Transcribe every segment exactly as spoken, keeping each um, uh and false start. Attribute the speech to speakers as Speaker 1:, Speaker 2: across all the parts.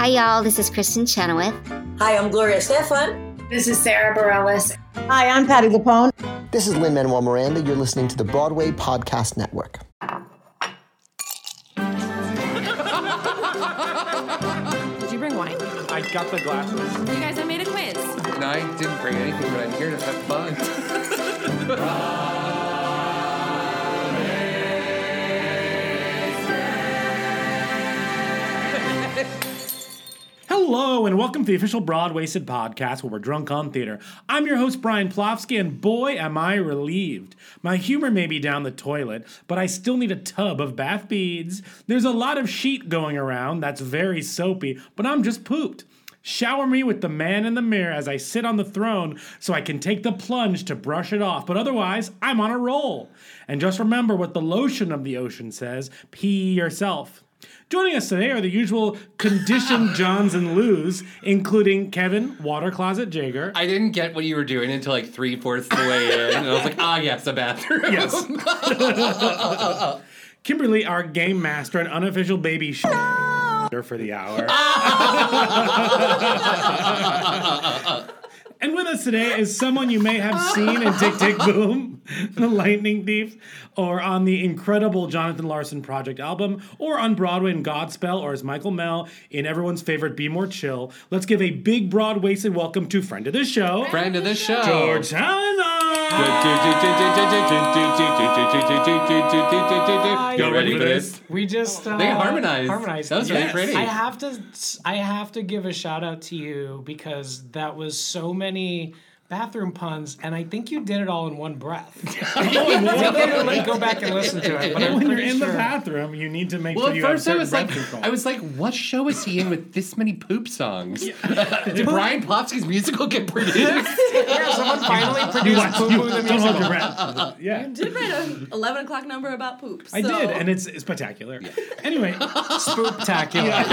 Speaker 1: Hi, y'all. This is Kristen Chenoweth.
Speaker 2: Hi, I'm Gloria Stefan.
Speaker 3: This is Sarah Bareilles.
Speaker 4: Hi, I'm Patti LuPone.
Speaker 5: This is Lin-Manuel Miranda. You're listening to the Broadway Podcast Network.
Speaker 6: Did you bring wine?
Speaker 7: I got the glasses.
Speaker 6: You guys, I made a quiz.
Speaker 7: And I didn't bring anything, but I'm here to have fun.
Speaker 8: Hello, and welcome to the official Broadwasted podcast where we're drunk on theater. I'm your host, Brian Plofsky, and boy, am I relieved. My humor may be down the toilet, but I still need a tub of bath beads. There's a lot of sheet going around that's very soapy, but I'm just pooped. Shower me with the man in the mirror as I sit on the throne so I can take the plunge to brush it off, but otherwise, I'm on a roll. And just remember what the lotion of the ocean says, pee yourself. Joining us today are the usual conditioned Johns and Lou's, including Kevin, Water Closet Jager.
Speaker 7: I didn't get what you were doing until like three-fourths the way in, and I was like, ah, yes, a bathroom.
Speaker 8: Yes. Kimberly, our game master and unofficial baby sh- for the hour. And with us today is someone you may have seen in Tick, Tick, Boom, The Lightning Thief, or on the incredible Jonathan Larson Project album, or on Broadway in Godspell, or as Michael Mell in everyone's favorite Be More Chill. Let's give a big, broad-waisted welcome to friend of the show.
Speaker 7: Friend of the show.
Speaker 8: George Halazar.
Speaker 7: You ready for this?
Speaker 9: We just uh,
Speaker 7: They harmonized.
Speaker 9: harmonized.
Speaker 7: That was really pretty.
Speaker 9: I have to I have to give a shout out to you because that was so many bathroom puns, and I think you did it all in one breath. I didn't go back and listen to it, but I'm
Speaker 8: When you're
Speaker 9: pretty
Speaker 8: in
Speaker 9: sure.
Speaker 8: the bathroom, you need to make
Speaker 7: Well,
Speaker 8: sure
Speaker 7: at
Speaker 8: you have
Speaker 7: first I
Speaker 8: certain
Speaker 7: was
Speaker 8: breath
Speaker 7: like,
Speaker 8: control.
Speaker 7: I was like, what show is he in with this many poop songs? Did Brian Plofsky's musical get produced?
Speaker 9: Yeah, someone finally
Speaker 8: You
Speaker 9: produced
Speaker 8: watch-
Speaker 9: Poo
Speaker 8: you-
Speaker 9: Poo the
Speaker 8: don't hold your
Speaker 9: musical.
Speaker 8: breath. Yeah.
Speaker 3: I did write an eleven o'clock number about poop.
Speaker 8: I
Speaker 3: so-
Speaker 8: did, and it's, it's spectacular. Anyway,
Speaker 9: Spooktacular.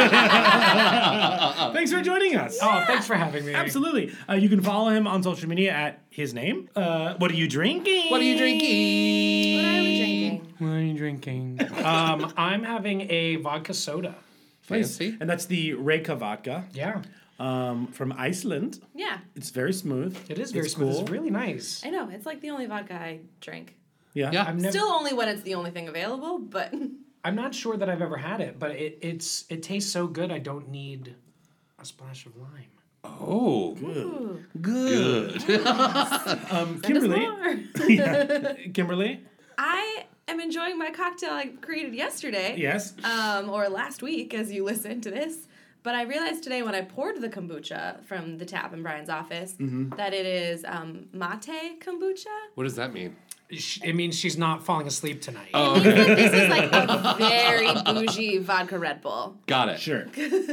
Speaker 8: thanks for joining us.
Speaker 9: Oh, thanks for having me.
Speaker 8: Absolutely. Uh, you can follow him on social media at his name. Uh, what are you drinking?
Speaker 7: What are you drinking?
Speaker 3: What are we drinking?
Speaker 9: What are you drinking? um, I'm having a vodka soda.
Speaker 7: Fancy.
Speaker 8: And that's the Reyka vodka
Speaker 9: Yeah,
Speaker 8: um, from Iceland.
Speaker 3: Yeah,
Speaker 8: It's very smooth.
Speaker 9: it is very
Speaker 8: It's
Speaker 9: smooth.
Speaker 8: cool.
Speaker 9: It's really nice.
Speaker 3: I know. It's like the only vodka I drink.
Speaker 8: Yeah.
Speaker 7: Yeah.
Speaker 9: I've never,
Speaker 3: Still only when it's the only thing available, but
Speaker 9: I'm not sure that I've ever had it, but it, it's it tastes so good. I don't need a splash of lime.
Speaker 7: Oh,
Speaker 3: ooh,
Speaker 8: Good. um,
Speaker 3: send us
Speaker 8: Kimberly.
Speaker 3: more.
Speaker 8: Yeah. Kimberly.
Speaker 3: I am enjoying my cocktail I created yesterday.
Speaker 8: Yes.
Speaker 3: Um, or last week as you listen to this. But I realized today when I poured the kombucha from the tap in Brian's office that it is um, mate kombucha.
Speaker 7: what does that mean?
Speaker 9: Sh- It means she's not falling asleep tonight.
Speaker 7: Oh,
Speaker 3: It means
Speaker 7: okay.
Speaker 3: that this is like a very bougie vodka Red Bull.
Speaker 7: Got it.
Speaker 8: Sure.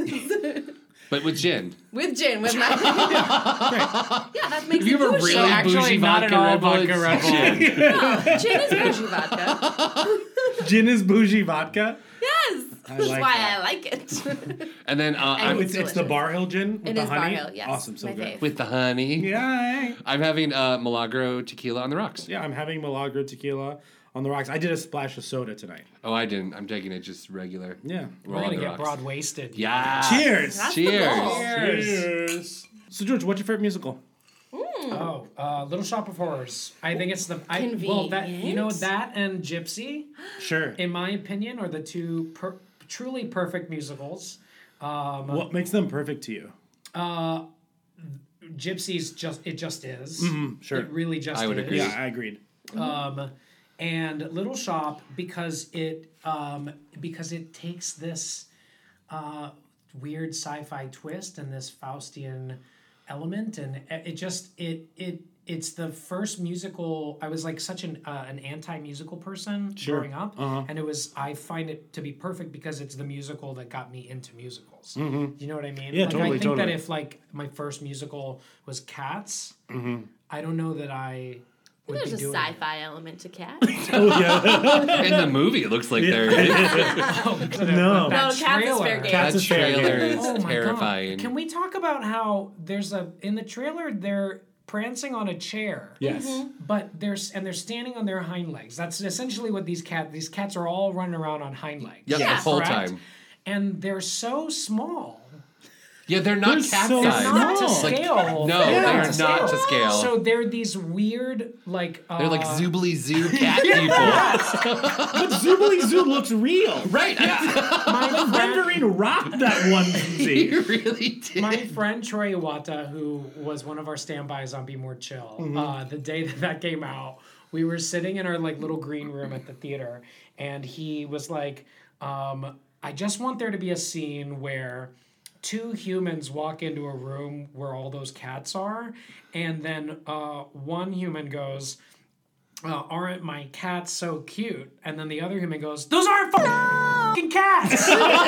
Speaker 7: But with gin.
Speaker 3: With gin, with my yeah, that makes
Speaker 7: If you
Speaker 3: it
Speaker 7: have a
Speaker 3: bougie.
Speaker 7: really
Speaker 9: actually
Speaker 7: bougie
Speaker 9: not at
Speaker 7: vodka
Speaker 9: all
Speaker 7: Red Bull,
Speaker 9: vodka
Speaker 7: it's
Speaker 9: Red Bull.
Speaker 7: gin.
Speaker 3: No, gin is bougie vodka.
Speaker 8: Gin is bougie vodka.
Speaker 3: Yes,
Speaker 8: I
Speaker 3: that's
Speaker 8: like
Speaker 3: why
Speaker 8: that.
Speaker 3: I like it.
Speaker 7: And then uh,
Speaker 3: And
Speaker 7: I'm
Speaker 8: Oh, it's, it's the
Speaker 3: delicious.
Speaker 8: Bar Hill gin with
Speaker 3: It
Speaker 8: the
Speaker 3: is Bar
Speaker 8: honey.
Speaker 3: Hill, yes.
Speaker 8: Awesome, so
Speaker 3: My
Speaker 8: good.
Speaker 3: fave.
Speaker 7: with the honey.
Speaker 8: Yeah.
Speaker 7: I'm having uh, Milagro tequila on the rocks.
Speaker 8: Yeah, I'm having Milagro tequila on the rocks. I did a splash of soda tonight.
Speaker 7: Oh, I didn't. I'm taking it just regular.
Speaker 8: Yeah.
Speaker 9: We're
Speaker 7: Roll on
Speaker 9: gonna
Speaker 7: the
Speaker 9: get
Speaker 7: rocks.
Speaker 9: broad wasted.
Speaker 7: Yeah.
Speaker 8: Cheers.
Speaker 3: That's the
Speaker 7: Cheers.
Speaker 3: goal.
Speaker 8: Cheers. So, George, what's your favorite musical?
Speaker 9: Oh, uh, Little Shop of Horrors. I think it's the I, well that you know
Speaker 3: Convenient.
Speaker 9: that and Gypsy,
Speaker 8: Sure.
Speaker 9: in my opinion, are the two per, truly perfect musicals. Um,
Speaker 8: What makes them perfect to you?
Speaker 9: uh, Gypsy's just it just is.
Speaker 8: Mm, sure.
Speaker 9: It really just
Speaker 7: I would
Speaker 9: is.
Speaker 7: agree.
Speaker 8: Yeah, I agreed.
Speaker 9: Um, and Little Shop because it um, because it takes this uh, weird sci-fi twist and this Faustian element, and it just it it it's the first musical. I was like such an uh, an anti-musical person
Speaker 8: Sure.
Speaker 9: growing up,
Speaker 8: Uh-huh.
Speaker 9: and it was I find it to be perfect because it's the musical that got me into musicals.
Speaker 8: Mhm.
Speaker 9: You know what I mean?
Speaker 8: Yeah,
Speaker 9: like,
Speaker 8: totally,
Speaker 9: I think that
Speaker 8: totally.
Speaker 9: if like my first musical was Cats,
Speaker 8: Mm-hmm.
Speaker 9: I don't know that I would
Speaker 3: There's
Speaker 9: be
Speaker 3: a
Speaker 9: doing it.
Speaker 3: sci-fi element to Cats.
Speaker 8: Oh, yeah.
Speaker 7: In the movie, it looks like there is.
Speaker 8: No.
Speaker 3: No,
Speaker 9: That
Speaker 3: Cats is
Speaker 9: trailer.
Speaker 3: fair game.
Speaker 8: Cats
Speaker 7: That
Speaker 8: is fair
Speaker 7: trailer
Speaker 8: game.
Speaker 7: is
Speaker 9: Oh my God.
Speaker 7: terrifying.
Speaker 9: Can we talk about how there's a in the trailer they're prancing on a chair.
Speaker 8: Yes.
Speaker 9: But they're s- and they're standing on their hind legs. That's essentially what these cat these cats are all running around on hind legs.
Speaker 7: Yep,
Speaker 3: Yeah.
Speaker 7: the whole
Speaker 9: Correct?
Speaker 7: time.
Speaker 9: And they're so small
Speaker 7: Yeah, they're not
Speaker 8: They're
Speaker 7: cat
Speaker 8: so
Speaker 7: size.
Speaker 9: Not to
Speaker 8: small.
Speaker 7: Like,
Speaker 9: scale.
Speaker 7: no,
Speaker 9: They're
Speaker 7: they are
Speaker 9: to
Speaker 7: not to scale.
Speaker 9: So they're these weird, like uh,
Speaker 7: They're like Zoobly Zoo cat people.
Speaker 8: But Zoobly Zoo looks real.
Speaker 7: Right.
Speaker 9: my friend,
Speaker 8: Rendering rocked that one Z.
Speaker 7: You really did.
Speaker 9: my friend Troy Iwata, who was one of our standbys on Be More Chill,
Speaker 8: Mm-hmm.
Speaker 9: uh, the day that that came out, we were sitting in our like little green room at the theater, and he was like, um, "I just want there to be a scene where." Two humans walk into a room where all those cats are, and then uh, one human goes, uh, "Aren't my cats so cute?" And then the other human goes, "Those aren't fucking cats."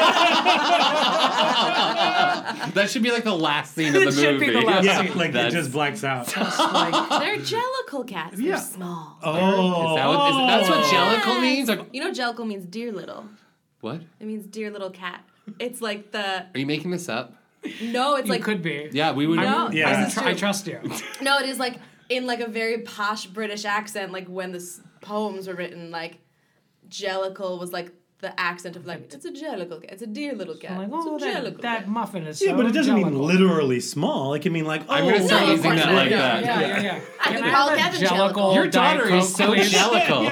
Speaker 7: That should be like the last scene of
Speaker 9: It
Speaker 7: the
Speaker 9: should
Speaker 7: movie.
Speaker 9: be the last
Speaker 8: Yeah,
Speaker 9: scene.
Speaker 8: like it
Speaker 7: That's-
Speaker 8: just blacks out.
Speaker 3: They're jellicle cats. They're
Speaker 8: Yeah.
Speaker 3: small.
Speaker 8: Oh,
Speaker 7: Is that what, is, that's what jellicle
Speaker 3: Yes.
Speaker 7: means? Like,
Speaker 3: You know, jellicle means dear little.
Speaker 7: what?
Speaker 3: It means dear little cat. It's like the
Speaker 7: Are you making this up?
Speaker 3: no. It's
Speaker 9: You
Speaker 3: like
Speaker 9: could be.
Speaker 7: Yeah, we would.
Speaker 3: No.
Speaker 8: Yeah.
Speaker 9: I,
Speaker 3: This is
Speaker 9: tr-
Speaker 3: true.
Speaker 9: I trust you.
Speaker 3: no. It is like in like a very posh British accent. Like when the s- poems were written, like jellicle was like the accent of like it's a jellicle cat. It's a dear little cat.
Speaker 9: Like,
Speaker 3: it's
Speaker 9: oh,
Speaker 3: a
Speaker 9: that,
Speaker 3: jellicle
Speaker 9: that
Speaker 3: cat.
Speaker 9: muffin is so
Speaker 8: Yeah, but it doesn't mean
Speaker 9: jellicle.
Speaker 8: literally small. It can mean like, oh,
Speaker 7: I'm gonna start
Speaker 3: No, of
Speaker 7: using
Speaker 3: course
Speaker 7: that
Speaker 3: not.
Speaker 7: like
Speaker 3: Yeah,
Speaker 7: that.
Speaker 9: Yeah, yeah, yeah.
Speaker 3: I
Speaker 9: Can
Speaker 3: can
Speaker 9: I
Speaker 3: call
Speaker 9: have a
Speaker 3: Kevin
Speaker 9: jellicle
Speaker 3: jellicle.
Speaker 7: Your
Speaker 9: Diet
Speaker 7: daughter is
Speaker 9: Coke,
Speaker 7: so
Speaker 9: please?
Speaker 7: jellicle.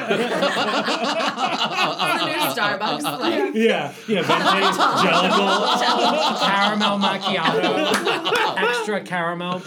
Speaker 3: It's a new Starbucks. Like,
Speaker 8: yeah, yeah, venti, jellicle.
Speaker 9: Caramel macchiato. Extra caramel,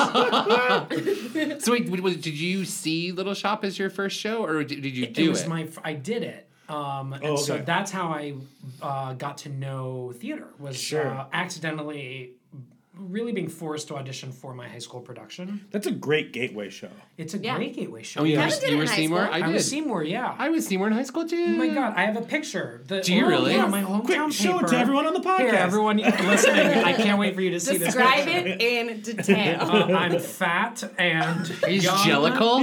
Speaker 9: please.
Speaker 7: So wait, w- w- did you see Little Shop as your first show, or did, did you do
Speaker 9: it
Speaker 7: it?
Speaker 9: was my. f- I did it. Um, and
Speaker 8: Oh,
Speaker 9: so
Speaker 8: okay.
Speaker 9: that's how I uh, got to know theater. Was
Speaker 8: Sure.
Speaker 9: uh, accidentally really being forced to audition for my high school production.
Speaker 8: That's a great gateway show.
Speaker 9: It's a
Speaker 3: Yeah.
Speaker 9: great gateway show.
Speaker 7: Oh, you
Speaker 3: Kevin
Speaker 7: were,
Speaker 3: did
Speaker 7: you
Speaker 3: it
Speaker 7: were
Speaker 3: in high
Speaker 7: Seymour?
Speaker 3: school.
Speaker 7: I
Speaker 9: I
Speaker 7: did.
Speaker 9: was Seymour. Yeah.
Speaker 7: I was Seymour in high school too.
Speaker 9: Oh my god, I have a picture. The,
Speaker 7: Do you
Speaker 9: oh,
Speaker 7: really?
Speaker 9: Yeah, my hometown
Speaker 8: Quick, show it
Speaker 9: paper.
Speaker 8: to everyone on the podcast.
Speaker 9: Here, everyone listening, I can't wait for you to see this.
Speaker 3: describe
Speaker 9: picture.
Speaker 3: it in detail.
Speaker 9: Uh, I'm fat and
Speaker 7: He's
Speaker 9: young.
Speaker 7: jellicle.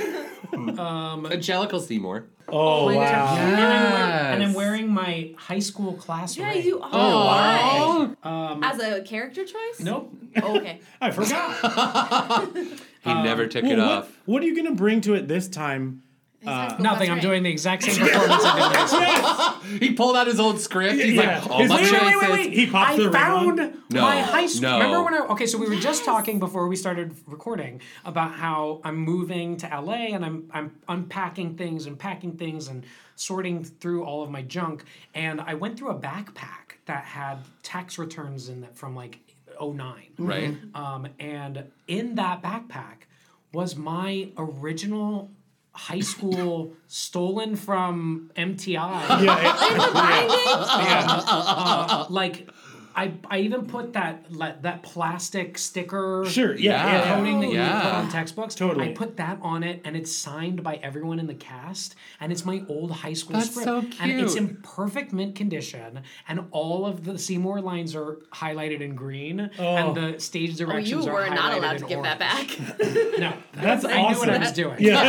Speaker 9: Um,
Speaker 7: A jellicle Seymour.
Speaker 8: Oh,
Speaker 9: and,
Speaker 8: wow.
Speaker 9: I'm wearing, and I'm
Speaker 7: Yes.
Speaker 9: wearing my high school class
Speaker 3: yeah,
Speaker 9: ring.
Speaker 3: you are.
Speaker 7: Oh,
Speaker 3: Why?
Speaker 7: wow.
Speaker 9: Um,
Speaker 3: As a character choice?
Speaker 9: nope.
Speaker 3: Oh, okay.
Speaker 8: I forgot.
Speaker 7: He never took
Speaker 8: Well,
Speaker 7: it
Speaker 8: what,
Speaker 7: off.
Speaker 8: what are you going to bring to it this time? Uh,
Speaker 9: Nothing. I'm doing the exact same performance I did last year.
Speaker 7: He pulled out his old script. He's
Speaker 8: Yeah.
Speaker 7: like, all
Speaker 8: His-
Speaker 7: my
Speaker 8: wait,
Speaker 7: choices.
Speaker 8: wait, wait, wait. He popped
Speaker 9: I
Speaker 8: the ring
Speaker 9: found
Speaker 8: on?
Speaker 7: No,
Speaker 9: my high school.
Speaker 7: no.
Speaker 9: Remember when I? Okay, so we were just talking before we started recording about how I'm moving to L A and I'm I'm unpacking things and packing things and sorting through all of my junk. And I went through a backpack that had tax returns in it from like oh nine.
Speaker 7: Right.
Speaker 9: Um, and in that backpack was my original high school stolen from M T I.
Speaker 8: Yeah, it-
Speaker 9: Yeah. Uh, like I I even put that like, that plastic sticker
Speaker 8: sure. Yeah,
Speaker 7: Yeah.
Speaker 8: yeah, yeah.
Speaker 9: coating that you
Speaker 7: Yeah.
Speaker 9: would put on textbooks.
Speaker 8: Totally.
Speaker 9: I put that on it, and it's signed by everyone in the cast, and it's my old high school
Speaker 7: That's
Speaker 9: script,
Speaker 7: so
Speaker 9: and it's
Speaker 7: cute.
Speaker 9: in perfect mint condition, and all of the Seymour lines are highlighted in green, and the stage
Speaker 3: Oh, you
Speaker 9: directions are
Speaker 3: were not
Speaker 9: highlighted
Speaker 3: allowed
Speaker 9: in
Speaker 3: to give that
Speaker 9: orange.
Speaker 3: back.
Speaker 9: No,
Speaker 8: That's
Speaker 9: I knew what I
Speaker 8: awesome.
Speaker 9: was doing.
Speaker 8: Yeah.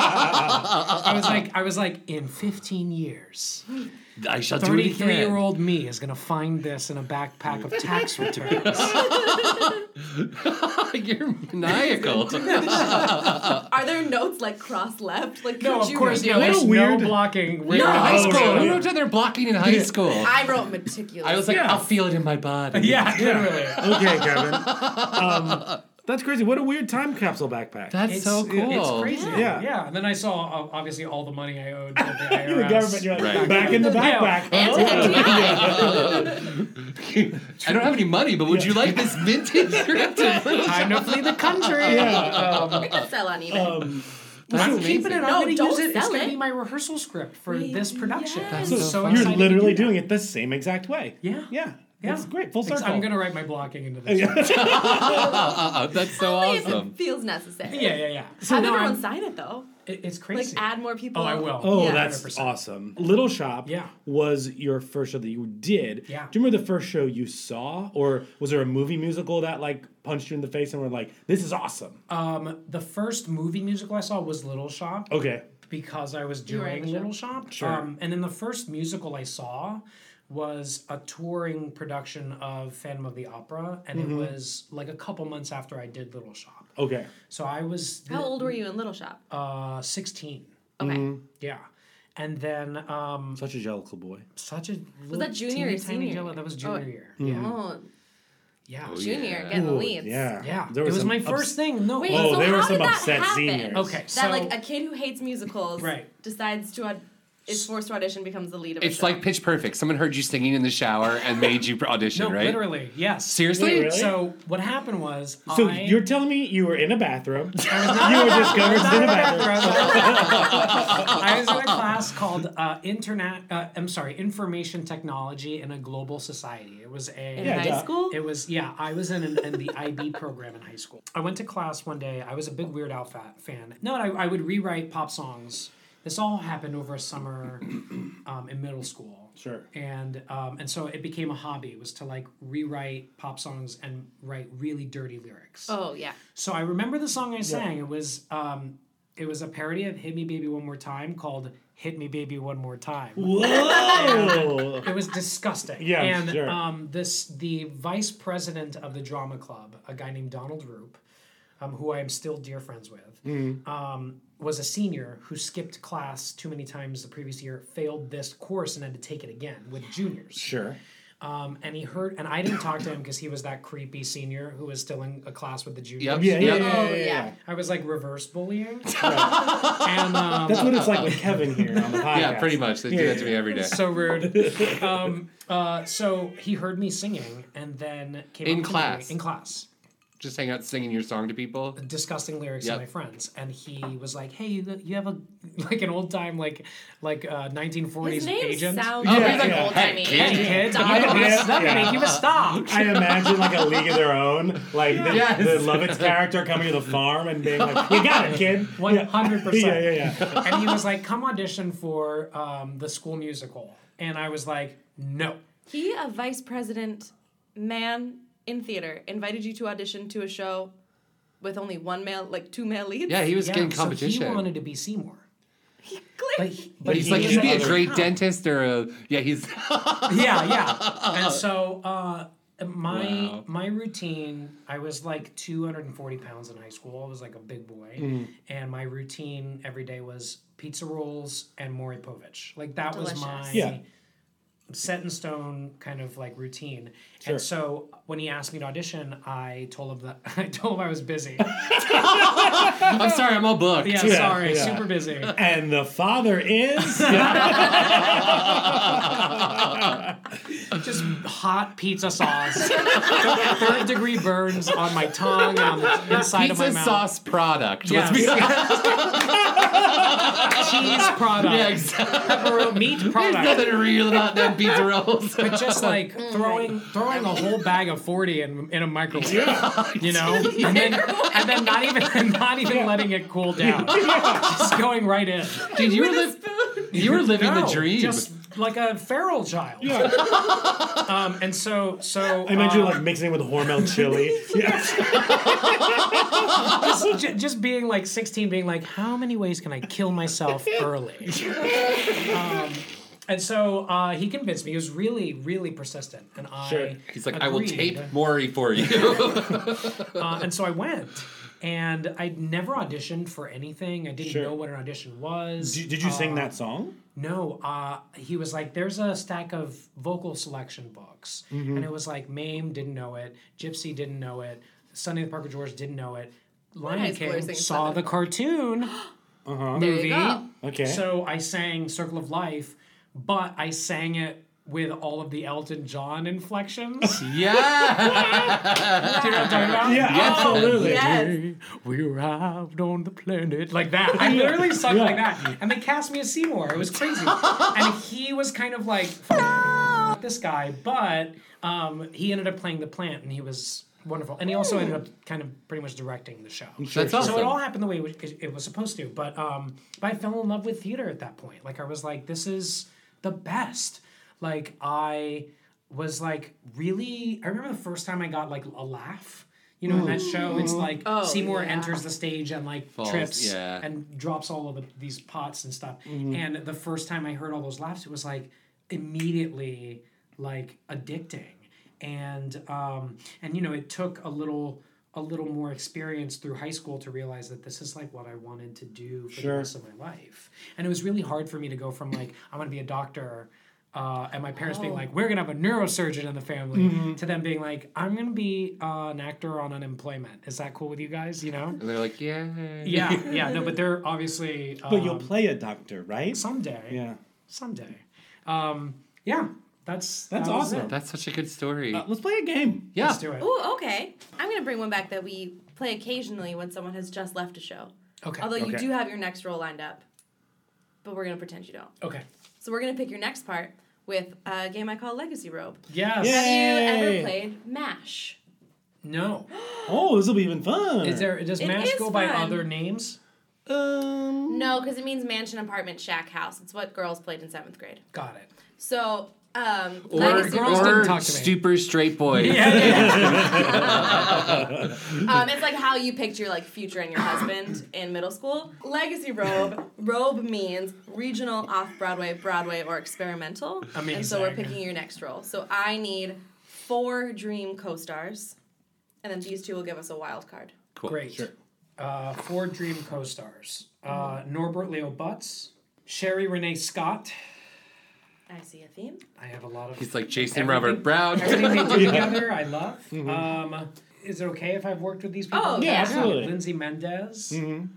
Speaker 9: I was like, I was like, in fifteen years.
Speaker 7: I shall do it
Speaker 9: thirty-three
Speaker 7: again.
Speaker 9: year old me is going to find this in a backpack of tax returns.
Speaker 7: You're maniacal.
Speaker 3: Are there notes like cross left? Like,
Speaker 9: No,
Speaker 3: could
Speaker 9: of
Speaker 3: you
Speaker 9: course,
Speaker 3: redo
Speaker 9: no.
Speaker 3: it?
Speaker 9: There's no
Speaker 8: weird-
Speaker 9: blocking.
Speaker 7: We're in high
Speaker 8: Oh,
Speaker 7: school.
Speaker 8: really?
Speaker 7: We wrote down their blocking in high school.
Speaker 3: I wrote meticulous.
Speaker 7: I was like, I'll feel it in my body.
Speaker 9: Yeah, literally.
Speaker 8: Okay, Kevin. Um, that's crazy. What a weird time capsule backpack.
Speaker 7: That's
Speaker 9: It's
Speaker 7: so cool.
Speaker 9: It's crazy.
Speaker 8: Yeah.
Speaker 9: Yeah. yeah. And then I saw uh, obviously all the money I owed to the I R S.
Speaker 8: the government, you're like,
Speaker 7: Right.
Speaker 8: back in the
Speaker 9: Yeah.
Speaker 8: backpack.
Speaker 3: And to M T I.
Speaker 7: I don't have any money, but would you like this vintage script?
Speaker 9: Time to flee the country. Um,
Speaker 3: It could sell on eBay.
Speaker 8: Um,
Speaker 7: That's
Speaker 9: I'm
Speaker 7: amazing.
Speaker 9: keeping it. I'm
Speaker 3: No,
Speaker 9: going to
Speaker 3: don't
Speaker 9: use it. It's
Speaker 3: sell
Speaker 9: going to
Speaker 3: it.
Speaker 9: be my rehearsal script for this production.
Speaker 3: yes.
Speaker 9: I'm
Speaker 3: So
Speaker 9: so
Speaker 7: fun.
Speaker 8: you're
Speaker 9: excited to
Speaker 8: literally
Speaker 9: do that.
Speaker 8: doing it the same exact way.
Speaker 9: Yeah.
Speaker 8: Yeah.
Speaker 9: Yeah.
Speaker 8: That's great. Full
Speaker 9: Thanks.
Speaker 8: circle.
Speaker 9: I'm going to write my blocking into this. Yeah,
Speaker 7: Uh, that's so
Speaker 3: Only if
Speaker 7: awesome.
Speaker 3: it feels necessary.
Speaker 9: yeah, yeah.
Speaker 3: Have
Speaker 9: no,
Speaker 3: everyone
Speaker 9: I'm-
Speaker 3: sign it though.
Speaker 9: it- it's
Speaker 3: Like
Speaker 9: crazy.
Speaker 3: add more people.
Speaker 9: Oh, I will.
Speaker 8: Oh,
Speaker 3: Yeah.
Speaker 8: that's
Speaker 9: one hundred percent.
Speaker 8: awesome. Little Shop
Speaker 9: Yeah.
Speaker 8: was your first show that you did.
Speaker 9: Yeah.
Speaker 8: Do you remember the first show you saw? Or was there a movie musical that like punched you in the face and were like, this is awesome?
Speaker 9: Um, the first movie musical I saw was Little Shop.
Speaker 8: Okay.
Speaker 9: Because I was
Speaker 3: were in
Speaker 9: doing
Speaker 3: the show.
Speaker 9: Little Shop.
Speaker 8: Sure.
Speaker 9: Um, and then the first musical I saw was a touring production of Phantom of the Opera, and
Speaker 8: Mm-hmm.
Speaker 9: it was like a couple months after I did Little Shop.
Speaker 8: Okay.
Speaker 9: So I was
Speaker 3: How old were you in Little Shop?
Speaker 9: Uh, sixteen.
Speaker 3: Okay.
Speaker 9: Yeah. And then um,
Speaker 8: Such a jellicle boy.
Speaker 9: such a
Speaker 3: Was that junior or
Speaker 9: teeny tiny
Speaker 3: senior
Speaker 9: jello- That was
Speaker 3: year?
Speaker 9: junior
Speaker 3: Oh.
Speaker 9: year. Yeah.
Speaker 3: Oh,
Speaker 9: Yeah.
Speaker 3: Junior
Speaker 7: yeah.
Speaker 3: getting the
Speaker 8: Ooh,
Speaker 3: leads.
Speaker 8: Yeah.
Speaker 9: Yeah.
Speaker 8: There
Speaker 9: it was
Speaker 8: some
Speaker 9: my
Speaker 8: ups-
Speaker 9: first thing. No.
Speaker 3: Wait,
Speaker 8: Oh,
Speaker 3: so
Speaker 8: there were
Speaker 3: how
Speaker 8: some
Speaker 3: did that
Speaker 8: upset
Speaker 3: happen?
Speaker 8: seniors.
Speaker 9: Okay.
Speaker 3: That
Speaker 9: so
Speaker 3: like a kid who hates musicals
Speaker 9: Right.
Speaker 3: decides to aud- is forced to audition, becomes the lead of a
Speaker 7: It's
Speaker 3: show.
Speaker 7: like Pitch Perfect. Someone heard you singing in the shower and made you audition,
Speaker 9: no,
Speaker 7: right?
Speaker 9: literally, yes.
Speaker 7: Seriously?
Speaker 8: Wait, really?
Speaker 9: So what happened was
Speaker 8: So
Speaker 9: I,
Speaker 8: you're telling me you were in a bathroom?
Speaker 9: I was not-
Speaker 8: you were discovered
Speaker 9: not
Speaker 8: in a
Speaker 9: in a
Speaker 8: bathroom.
Speaker 9: I was in a class called uh, Internet. Uh, I'm sorry, Information Technology in a Global Society. It was a
Speaker 3: in
Speaker 8: Yeah,
Speaker 3: high
Speaker 8: duh.
Speaker 3: school.
Speaker 9: It was, yeah, I was in, an, in the I B program in high school. I went to class one day. I was a big Weird Al fa- fan. No, I, I would rewrite pop songs. This all happened over a summer um, in middle school.
Speaker 8: Sure.
Speaker 9: And um, and so it became a hobby. It was to like rewrite pop songs and write really dirty lyrics.
Speaker 3: Oh yeah.
Speaker 9: So I remember the song I sang. It was um, it was a parody of "Hit Me Baby One More Time" called "Hit Me Baby One More Time."
Speaker 8: Whoa!
Speaker 9: It was disgusting.
Speaker 8: Yeah,
Speaker 9: and
Speaker 8: sure.
Speaker 9: um, this the vice president of the drama club, a guy named Donald Roop, um, who I am still dear friends with,
Speaker 8: Mm-hmm.
Speaker 9: um, was a senior who skipped class too many times the previous year, failed this course, and had to take it again with juniors.
Speaker 8: Sure.
Speaker 9: Um, and he heard, and I didn't talk to him because he was that creepy senior who was still in a class with the juniors.
Speaker 7: Yep.
Speaker 8: Yeah, yeah,
Speaker 7: Yep.
Speaker 8: yeah,
Speaker 3: Oh,
Speaker 8: yeah, yeah.
Speaker 3: yeah.
Speaker 9: I was like reverse bullying.
Speaker 8: Right.
Speaker 9: and um,
Speaker 8: That's what it's like with Kevin here on the podcast.
Speaker 7: Yeah, pretty much. They do
Speaker 8: Yeah,
Speaker 7: that to me every day.
Speaker 9: so rude. um, uh, so he heard me singing and then came
Speaker 7: In
Speaker 9: up to
Speaker 7: class?
Speaker 9: me, in class,
Speaker 7: Just hang out singing your song to people.
Speaker 9: disgusting lyrics
Speaker 7: Yep.
Speaker 9: to my friends, and he was like, "Hey, you, you have a like an old time like like uh, nineteen forties
Speaker 3: His name
Speaker 9: agent."
Speaker 3: sounds
Speaker 8: Yeah,
Speaker 3: like
Speaker 8: yeah.
Speaker 3: old
Speaker 7: Hey,
Speaker 3: timey.
Speaker 7: kid.
Speaker 9: Hey, kid,
Speaker 3: Dog.
Speaker 9: you gotta
Speaker 8: Yeah,
Speaker 9: let me
Speaker 8: yeah.
Speaker 9: give a stop.
Speaker 8: I imagine like a League of Their Own, like the,
Speaker 7: Yes.
Speaker 8: the Lovitz character coming to the farm and being like, "You got it, kid."
Speaker 9: One hundred percent.
Speaker 8: Yeah, yeah, yeah.
Speaker 9: And he was like, "Come audition for um, the school musical," and I was like, "No."
Speaker 3: He, a vice president man in theater, invited you to audition to a show with only one male, like two male leads.
Speaker 7: Yeah, he was
Speaker 9: Yeah,
Speaker 7: getting
Speaker 9: so
Speaker 7: competition.
Speaker 9: he wanted to be Seymour.
Speaker 3: Clear-
Speaker 9: But, he-
Speaker 7: but he's
Speaker 9: he
Speaker 7: like,
Speaker 9: was
Speaker 7: you'd be a
Speaker 9: other-
Speaker 7: great dentist or a yeah. He's
Speaker 9: yeah, yeah. And so uh, my
Speaker 7: Wow.
Speaker 9: my routine, I was like two hundred forty pounds in high school. I was like a big boy, and my routine every day was pizza rolls and Maury Povich. Like that was my
Speaker 3: Delicious.
Speaker 8: Yeah.
Speaker 9: set in stone kind of like routine.
Speaker 8: Sure.
Speaker 9: And so when he asked me to audition, I told him that I told him I was busy.
Speaker 7: I'm sorry, I'm all booked.
Speaker 9: Yeah,
Speaker 8: Yeah,
Speaker 9: sorry,
Speaker 8: yeah.
Speaker 9: super busy.
Speaker 8: And the father is.
Speaker 9: Just hot pizza sauce, third degree burns on my tongue, on the inside of my
Speaker 7: Pizza
Speaker 9: mouth.
Speaker 7: sauce product.
Speaker 9: Yes.
Speaker 7: Let's be
Speaker 9: Cheese product,
Speaker 7: yeah, exactly.
Speaker 9: pepperoni meat
Speaker 7: There's
Speaker 9: product.
Speaker 7: nothing real about them pizza rolls.
Speaker 9: But just like throwing throwing a whole bag of forty in in a microwave, you know, and then and then not even not even letting it cool down, just going right in.
Speaker 7: Dude, you were li- you were living
Speaker 9: No,
Speaker 7: the dream.
Speaker 9: just like a feral child. Um, and so so
Speaker 8: I imagine
Speaker 9: uh,
Speaker 8: like mixing with Hormel chili. Yeah.
Speaker 9: just, ju- just being like sixteen, being like, how many ways can I kill myself early? um, and so uh, he convinced me. He was really, really persistent, and I.
Speaker 8: Sure.
Speaker 7: He's like, I will
Speaker 9: agreed.
Speaker 7: tape Maury for you.
Speaker 9: Uh, and so I went, and I'd never auditioned for anything. I didn't
Speaker 8: Sure.
Speaker 9: know what an audition was.
Speaker 8: Did, did you sing
Speaker 9: Uh,
Speaker 8: that song?
Speaker 9: No, uh, he was like, there's a stack of vocal selection books.
Speaker 8: Mm-hmm.
Speaker 9: And it was like, Mame didn't know it, Gypsy didn't know it, Sonny the Parker George didn't know it. Lion
Speaker 3: high schooler
Speaker 9: King
Speaker 3: sings
Speaker 9: saw
Speaker 3: Sonny
Speaker 9: the
Speaker 3: the
Speaker 9: cartoon
Speaker 8: Uh-huh.
Speaker 3: There
Speaker 9: movie.
Speaker 3: you go.
Speaker 8: Okay.
Speaker 9: So I sang Circle of Life, but I sang it with all of the Elton John inflections.
Speaker 7: yeah.
Speaker 9: Do you know what I'm talking about?
Speaker 8: yeah, absolutely.
Speaker 3: Yes.
Speaker 9: We arrived on the planet. Like that. I literally sung
Speaker 8: Yeah.
Speaker 9: like that. And they cast me as Seymour. It was crazy. And he was kind of like, F- this guy. But um, he ended up playing the plant, and he was wonderful. And he also ended up kind of pretty much directing the show.
Speaker 7: That's awesome.
Speaker 9: So it all happened the way it was- it was supposed to. But, um, but I fell in love with theater at that point. Like, I was like, this is the best. Like, I was like really, I remember the first time I got like a laugh. You know, in that show, it's like
Speaker 3: Oh,
Speaker 9: Seymour
Speaker 3: yeah.
Speaker 9: enters the stage and like
Speaker 7: Falls,
Speaker 9: trips
Speaker 7: yeah.
Speaker 9: and drops all of the, these pots and stuff. And the first time I heard all those laughs, it was like immediately like addicting. And um, and you know, it took a little a little more experience through high school to realize that this is like what I wanted to do for
Speaker 8: Sure.
Speaker 9: the rest of my life. And it was really hard for me to go from like I want to be a doctor Uh, and my parents being
Speaker 3: Oh.
Speaker 9: like, we're going to have a neurosurgeon in the family, to them being like, I'm going to be uh, an actor on unemployment. Is that cool with you guys, you know?
Speaker 7: And they're like, yeah.
Speaker 9: Yeah, yeah, no, but they're obviously... Um,
Speaker 8: But you'll play a doctor, right?
Speaker 9: Someday.
Speaker 8: Yeah.
Speaker 9: Someday. Um, yeah, that's...
Speaker 8: That's
Speaker 9: that was
Speaker 8: awesome.
Speaker 9: it.
Speaker 7: That's such a good story.
Speaker 8: Uh, let's play a game.
Speaker 7: yeah.
Speaker 9: Let's do it.
Speaker 3: Ooh, okay. I'm gonna bring one back that we play occasionally when someone has just left a show.
Speaker 9: Okay.
Speaker 3: Although you
Speaker 8: Okay.
Speaker 3: do have your next role lined up, but we're gonna pretend you don't.
Speaker 9: Okay.
Speaker 3: So we're gonna pick your next part with a game I call Legacy Robe.
Speaker 9: Yes.
Speaker 8: Yeah.
Speaker 3: Have you
Speaker 8: Yay.
Speaker 3: ever played MASH?
Speaker 9: No.
Speaker 8: Oh, this will be even fun.
Speaker 9: Is there, does
Speaker 3: It
Speaker 9: MASH
Speaker 3: is
Speaker 9: go by
Speaker 3: fun.
Speaker 9: other names?
Speaker 8: Um.
Speaker 3: No, because it means mansion, apartment, shack, house. It's what girls played in seventh grade.
Speaker 9: Got it.
Speaker 3: So, um,
Speaker 7: Or,
Speaker 3: Legacy
Speaker 9: girls
Speaker 3: Robe.
Speaker 9: didn't
Speaker 7: or
Speaker 9: talk to me.
Speaker 7: super straight boy.
Speaker 9: Yeah, yeah,
Speaker 3: Um, it's like how you picked your like future and your husband in middle school. Legacy Robe. Robe means regional, off-Broadway, Broadway, or experimental. And so we're
Speaker 9: Amazing.
Speaker 3: picking your next role. So I need four dream co-stars, and then these two will give us a wild card.
Speaker 7: Cool.
Speaker 9: Great. Uh, four dream co-stars. Uh, Norbert Leo Butz, Sherry Renee Scott.
Speaker 3: I see a theme.
Speaker 9: I have a lot of...
Speaker 7: He's like Jason
Speaker 9: Everything-
Speaker 7: Robert Brown.
Speaker 9: Everything they do together, I love. Um, is it okay if I've worked with these people?
Speaker 3: Oh, Yeah, yeah.
Speaker 8: absolutely.
Speaker 9: Lindsay Mendez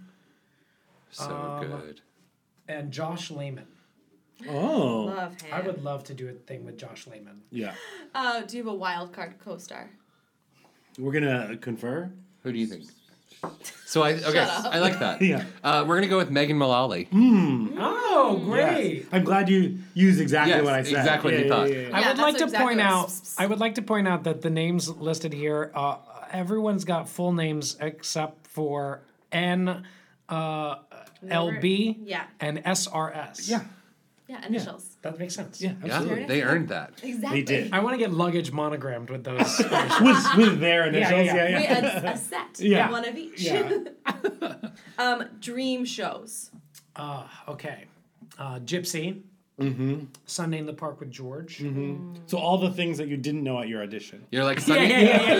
Speaker 7: So
Speaker 9: Um,
Speaker 7: good.
Speaker 9: and Josh Lehman.
Speaker 8: Oh.
Speaker 3: Love him.
Speaker 9: I would love to do a thing with Josh Lehman.
Speaker 8: Yeah.
Speaker 3: Uh, do you have a wild card co-star?
Speaker 8: We're gonna confer.
Speaker 7: Who do you think? So I okay,
Speaker 3: up.
Speaker 7: I like that.
Speaker 8: Yeah.
Speaker 7: Uh, we're gonna go with Megan Mullally.
Speaker 9: Oh, great!
Speaker 8: Yes. I'm glad you used exactly
Speaker 7: Yes,
Speaker 8: what I said.
Speaker 7: exactly what you
Speaker 8: Yeah,
Speaker 7: thought.
Speaker 8: yeah, yeah, yeah.
Speaker 9: I
Speaker 3: Yeah,
Speaker 9: would
Speaker 3: that's
Speaker 9: like to
Speaker 3: exactly
Speaker 9: point
Speaker 3: what-
Speaker 9: out. I would like to point out that the names listed here, uh, everyone's got full names except for N, uh, L B,
Speaker 3: Yeah.
Speaker 9: and S R S.
Speaker 8: Yeah.
Speaker 3: Yeah, initials.
Speaker 9: That makes sense.
Speaker 8: Yeah,
Speaker 7: Yeah,
Speaker 8: absolutely.
Speaker 7: they earned that.
Speaker 3: Exactly.
Speaker 8: They did.
Speaker 9: I want to get luggage monogrammed with those.
Speaker 8: with, with their initials.
Speaker 9: yeah,
Speaker 8: Yeah,
Speaker 9: yeah.
Speaker 8: yeah.
Speaker 3: Wait, a, a set.
Speaker 8: Yeah.
Speaker 3: One of each.
Speaker 8: Yeah.
Speaker 3: um, dream shows.
Speaker 9: uh, okay. Uh, Gypsy.
Speaker 8: Mm-hmm.
Speaker 9: Sunday in the Park with George.
Speaker 8: Mm-hmm. So all the things that you didn't know at your audition.
Speaker 7: You're like
Speaker 9: Yeah,
Speaker 7: Sunny.
Speaker 9: yeah, yeah,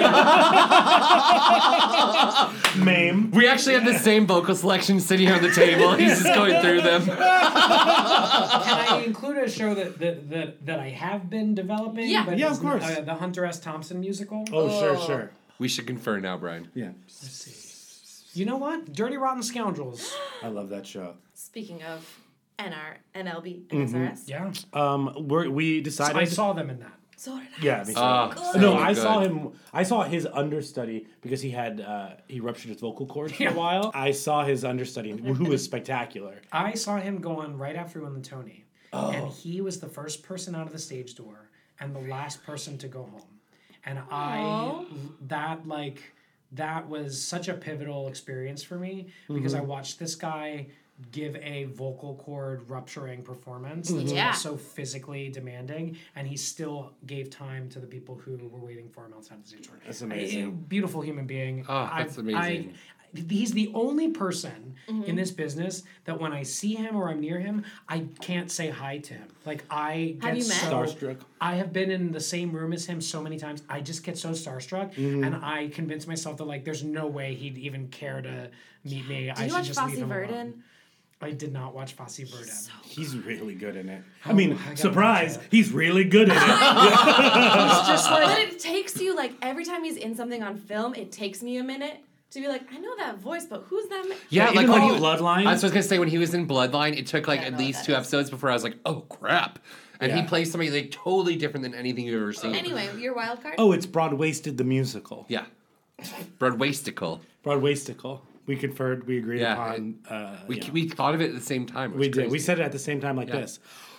Speaker 9: yeah, yeah.
Speaker 8: Mame.
Speaker 7: We actually have the same vocal selection sitting here on the table. He's just going through them.
Speaker 9: Can I include a show that, that, that, that I have been developing?
Speaker 3: Yeah.
Speaker 9: but
Speaker 8: Yeah, of
Speaker 9: is-
Speaker 8: course.
Speaker 9: Uh, the Hunter S. Thompson musical.
Speaker 8: Oh, sure,
Speaker 3: Oh.
Speaker 8: sure.
Speaker 7: We should confer now, Brian.
Speaker 8: Yeah.
Speaker 9: You know what? Dirty Rotten Scoundrels.
Speaker 8: I love that show.
Speaker 3: Speaking of N R, N L B, and S R S.
Speaker 9: Yeah.
Speaker 8: Um, we're, we
Speaker 9: So
Speaker 8: decided.
Speaker 9: I saw them in that.
Speaker 3: So did I.
Speaker 8: Yeah, me too.
Speaker 7: Oh,
Speaker 8: no,
Speaker 7: so
Speaker 8: I
Speaker 7: good.
Speaker 8: saw him. I saw his understudy because he had uh, he ruptured his vocal cords for a while. I saw his understudy, who was spectacular.
Speaker 9: I saw him go on right after he won the Tony. And he was the first person out of the stage door and the last person to go home. And I,
Speaker 3: Aw.
Speaker 9: that like, that was such a pivotal experience for me because I watched this guy give a vocal cord rupturing performance that's
Speaker 3: Yeah.
Speaker 9: so physically demanding, and he still gave time to the people who were waiting for him outside the stage door.
Speaker 8: That's amazing.
Speaker 9: A beautiful human being.
Speaker 7: Oh, that's
Speaker 9: I-
Speaker 7: amazing.
Speaker 9: I, he's the only person in this business that when I see him or I'm near him, I can't say hi to him. Like I get
Speaker 3: Have you met?
Speaker 9: so
Speaker 8: Starstruck.
Speaker 9: I have been in the same room as him so many times. I just get so starstruck, and I convince myself that like there's no way he'd even care to meet me. I
Speaker 3: Did you
Speaker 9: should
Speaker 3: watch
Speaker 9: just
Speaker 3: Fosse
Speaker 9: leave him
Speaker 3: Verdon?
Speaker 9: alone. I did not watch Fosse Verdon.
Speaker 8: He's really good in it. I mean,
Speaker 9: I gotta
Speaker 8: surprise,
Speaker 9: watch it.
Speaker 8: he's really good in it.
Speaker 9: It's just like
Speaker 3: But it takes you, like, every time he's in something on film, it takes me a minute to be like, I know that voice, but who's that? Ma-?
Speaker 7: Yeah,
Speaker 8: Even
Speaker 7: like
Speaker 8: like
Speaker 7: when he,
Speaker 8: Bloodline.
Speaker 7: I was gonna say when he was in Bloodline, it took like
Speaker 3: Yeah, I
Speaker 7: at
Speaker 3: know what
Speaker 7: least
Speaker 3: that
Speaker 7: two
Speaker 3: is.
Speaker 7: episodes before I was like, oh crap. And he
Speaker 8: Yeah.
Speaker 7: plays somebody like totally different than anything you've ever seen.
Speaker 3: Anyway, your wild card?
Speaker 8: Oh, it's Broadwaysted the musical.
Speaker 7: Yeah. Broadwaystical.
Speaker 8: Broadwaystical. We conferred. We agreed
Speaker 7: Yeah,
Speaker 8: upon. Uh,
Speaker 7: We,
Speaker 8: yeah.
Speaker 7: we thought of it at the same time. It was
Speaker 8: We did. We
Speaker 7: crazy.
Speaker 8: said it at the same time like
Speaker 7: Yeah.
Speaker 8: this.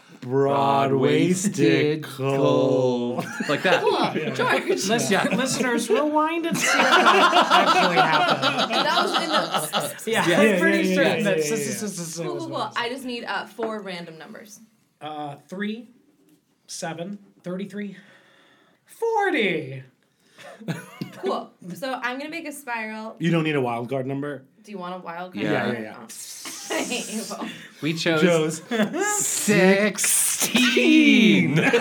Speaker 8: Broadwaystical.
Speaker 7: like that.
Speaker 3: Cool. George.
Speaker 9: listen,
Speaker 7: Yeah.
Speaker 9: listeners, rewind and see if that actually happened.
Speaker 3: That was in the.
Speaker 9: Yeah,
Speaker 8: Yeah,
Speaker 9: I'm
Speaker 8: yeah,
Speaker 9: pretty
Speaker 8: yeah,
Speaker 9: certain
Speaker 8: yeah,
Speaker 9: that
Speaker 8: yeah,
Speaker 9: s-
Speaker 8: yeah,
Speaker 9: s-
Speaker 8: yeah.
Speaker 9: s- s-
Speaker 3: Cool,
Speaker 9: was
Speaker 3: cool,
Speaker 9: what
Speaker 3: cool.
Speaker 9: it was.
Speaker 3: I just need uh, four random numbers.
Speaker 9: Uh, three, seven, thirty-three, forty.
Speaker 3: Cool. So I'm going to make a spiral.
Speaker 8: You don't need a wild card number.
Speaker 3: Do you want a wild card?
Speaker 7: Yeah.
Speaker 8: Yeah, yeah, yeah.
Speaker 3: I hate you both.
Speaker 7: We chose
Speaker 8: Joe's.
Speaker 7: sixteen.
Speaker 3: Okay.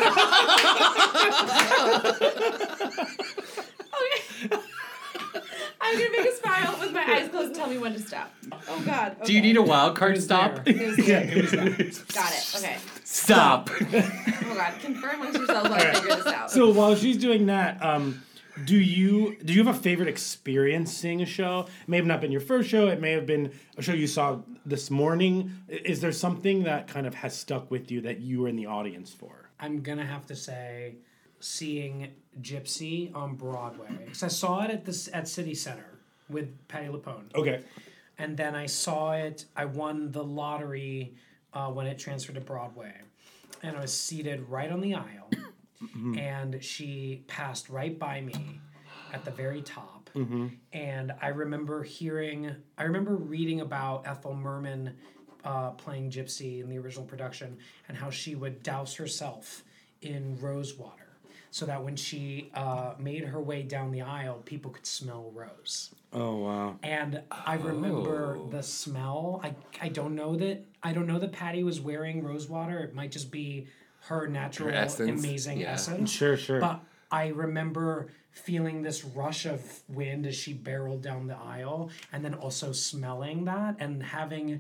Speaker 3: I'm gonna make a spiral with my eyes closed and tell me when to stop. Oh God.
Speaker 7: Do you
Speaker 3: okay.
Speaker 7: need a wild card
Speaker 9: was
Speaker 7: stop?
Speaker 9: there.
Speaker 3: It was there. Got it. Okay.
Speaker 7: Stop.
Speaker 3: Oh my God, confer amongst yourselves while I figure this out.
Speaker 8: So while she's doing that, um, do you do you have a favorite experience seeing a show? It may have not been your first show. It may have been a show you saw this morning. Is there something that kind of has stuck with you that you were in the audience for?
Speaker 9: I'm gonna have to say, seeing Gypsy on Broadway, because I saw it at this at City Center with Patti LuPone.
Speaker 8: Okay.
Speaker 9: And then I saw it. I won the lottery uh, when it transferred to Broadway, and I was seated right on the aisle. Mm-hmm. And she passed right by me at the very top. Mm-hmm. And I remember hearing, I remember reading about Ethel Merman uh, playing Gypsy in the original production and how she would douse herself in rose water so that when she uh, made her way down the aisle, people could smell rose.
Speaker 8: Oh, wow.
Speaker 9: And I remember oh. the smell. I, I don't know that, I don't know that Patti was wearing rose water. It might just be her natural, her essence. amazing yeah. essence.
Speaker 8: Sure, sure.
Speaker 9: But I remember feeling this rush of wind as she barreled down the aisle, and then also smelling that and having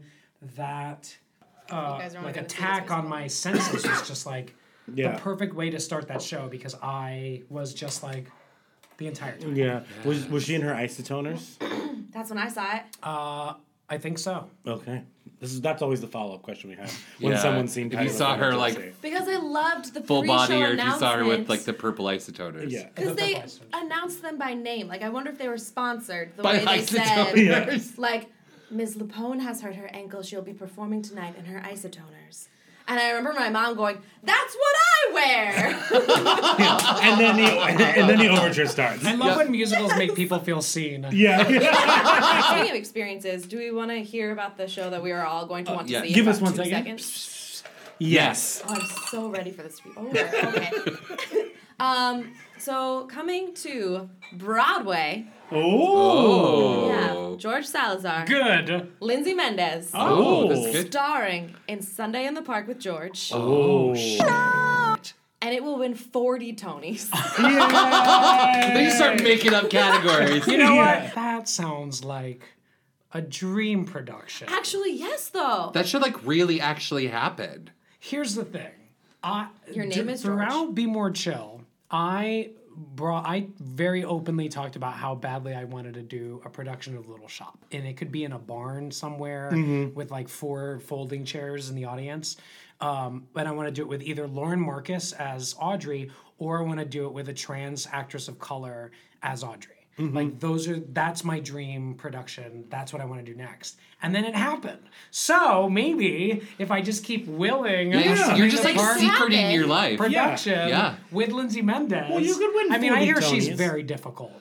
Speaker 9: that uh, like attack on my senses was just like yeah. the perfect way to start that show because I was just like the entire time.
Speaker 8: Yeah. Was was she in her isotoners?
Speaker 3: That's when I saw it.
Speaker 9: Uh, I think so.
Speaker 8: Okay. This is that's always the follow up question we have when
Speaker 7: yeah.
Speaker 8: someone's seen.
Speaker 7: If you saw her like
Speaker 3: because I loved the
Speaker 7: full body, or if you saw her with like
Speaker 3: the
Speaker 7: the purple isotoners.
Speaker 8: Yeah,
Speaker 3: because they announced them by name. Like I wonder if they were sponsored the
Speaker 7: by
Speaker 3: way they
Speaker 7: isotoners.
Speaker 3: said, like Miz LuPone has hurt her ankle. She'll be performing tonight in her isotoners. And I remember my mom going, "That's what I wear."
Speaker 8: yeah. And then the and then the overture starts.
Speaker 9: I love
Speaker 7: yep.
Speaker 9: when musicals make people feel seen.
Speaker 8: Yeah.
Speaker 3: Speaking of experiences, do we want to hear about the show that we are all going to want uh, yeah. to see?
Speaker 8: Give
Speaker 3: in
Speaker 8: us one
Speaker 3: two
Speaker 8: second.
Speaker 3: Seconds?
Speaker 8: Yes.
Speaker 3: Oh, I'm so ready for this to be over. Okay. um. So coming to Broadway.
Speaker 8: Oh.
Speaker 3: Yeah. George Salazar.
Speaker 9: Good.
Speaker 3: Lindsay Mendez.
Speaker 8: Oh.
Speaker 7: That's good.
Speaker 3: Starring in Sunday in the Park with George.
Speaker 8: Oh.
Speaker 3: And it will win forty Tonys.
Speaker 7: Yeah. Then you start making up categories.
Speaker 9: You know
Speaker 8: yeah.
Speaker 9: what? That sounds like a dream production.
Speaker 3: Actually, yes, though.
Speaker 7: That should like really actually happen.
Speaker 9: Here's the thing. I,
Speaker 3: Your name
Speaker 9: d-
Speaker 3: is George.
Speaker 9: Throughout Be More Chill, I brought. I very openly talked about how badly I wanted to do a production of Little Shop, and it could be in a barn somewhere mm-hmm. with like four folding chairs in the audience. Um, but I want to do it with either Lauren Marcus as Audrey, or I want to do it with a trans actress of color as Audrey. Mm-hmm. Like those are that's my dream production. That's what I want to do next. And then it happened. So maybe if I just keep willing,
Speaker 7: yeah. you're just like secreting your life.
Speaker 9: Production
Speaker 7: yeah. Yeah.
Speaker 9: with Lindsay Mendez.
Speaker 8: Well, you could win.
Speaker 9: I mean, I hear
Speaker 8: Tonys.
Speaker 9: she's very difficult.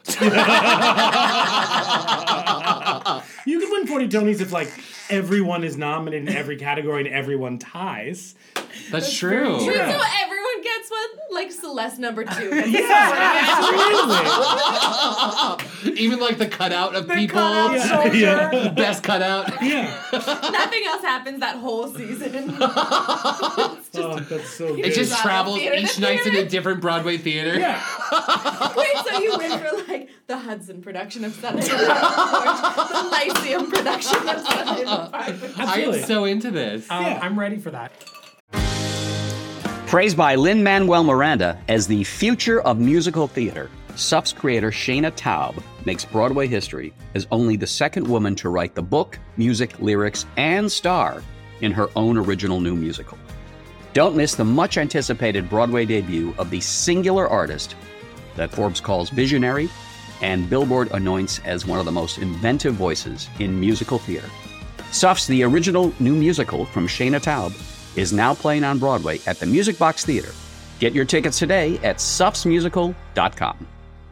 Speaker 8: You could win forty Tonys if like everyone is nominated in every category and everyone ties.
Speaker 7: That's,
Speaker 8: That's
Speaker 7: true.
Speaker 3: Wait,
Speaker 8: yeah.
Speaker 3: so everyone gets one? Like Celeste number two.
Speaker 8: Yeah,
Speaker 7: absolutely. Even like the cutout of
Speaker 9: the
Speaker 7: people.
Speaker 9: Cutout
Speaker 8: yeah. yeah.
Speaker 7: The best cutout.
Speaker 8: Yeah.
Speaker 3: Nothing else happens that whole season. It's just,
Speaker 8: oh, that's so good.
Speaker 7: It just
Speaker 3: Broadway
Speaker 7: travels
Speaker 3: theater
Speaker 7: each
Speaker 3: to
Speaker 7: night's in
Speaker 3: theater.
Speaker 7: a different Broadway theater.
Speaker 8: Yeah.
Speaker 3: Wait, so you win for like the Hudson production of Sunday in the Park, the Lyceum production of Sunday in the Park.
Speaker 7: I am so into this.
Speaker 9: Um,
Speaker 8: Yeah.
Speaker 9: I'm ready for that.
Speaker 4: Praised by Lin-Manuel Miranda as the future of musical theater, S U F's creator Shayna Taub makes Broadway history as only the second woman to write the book, music, lyrics, and star in her own original new musical. Don't miss the much-anticipated Broadway debut of the singular artist that Forbes calls visionary and Billboard anoints as one of the most inventive voices in musical theater. S U F's The Original New Musical from Shayna Taub is now playing on Broadway at the Music Box Theater. Get your tickets today at sufs musical dot com.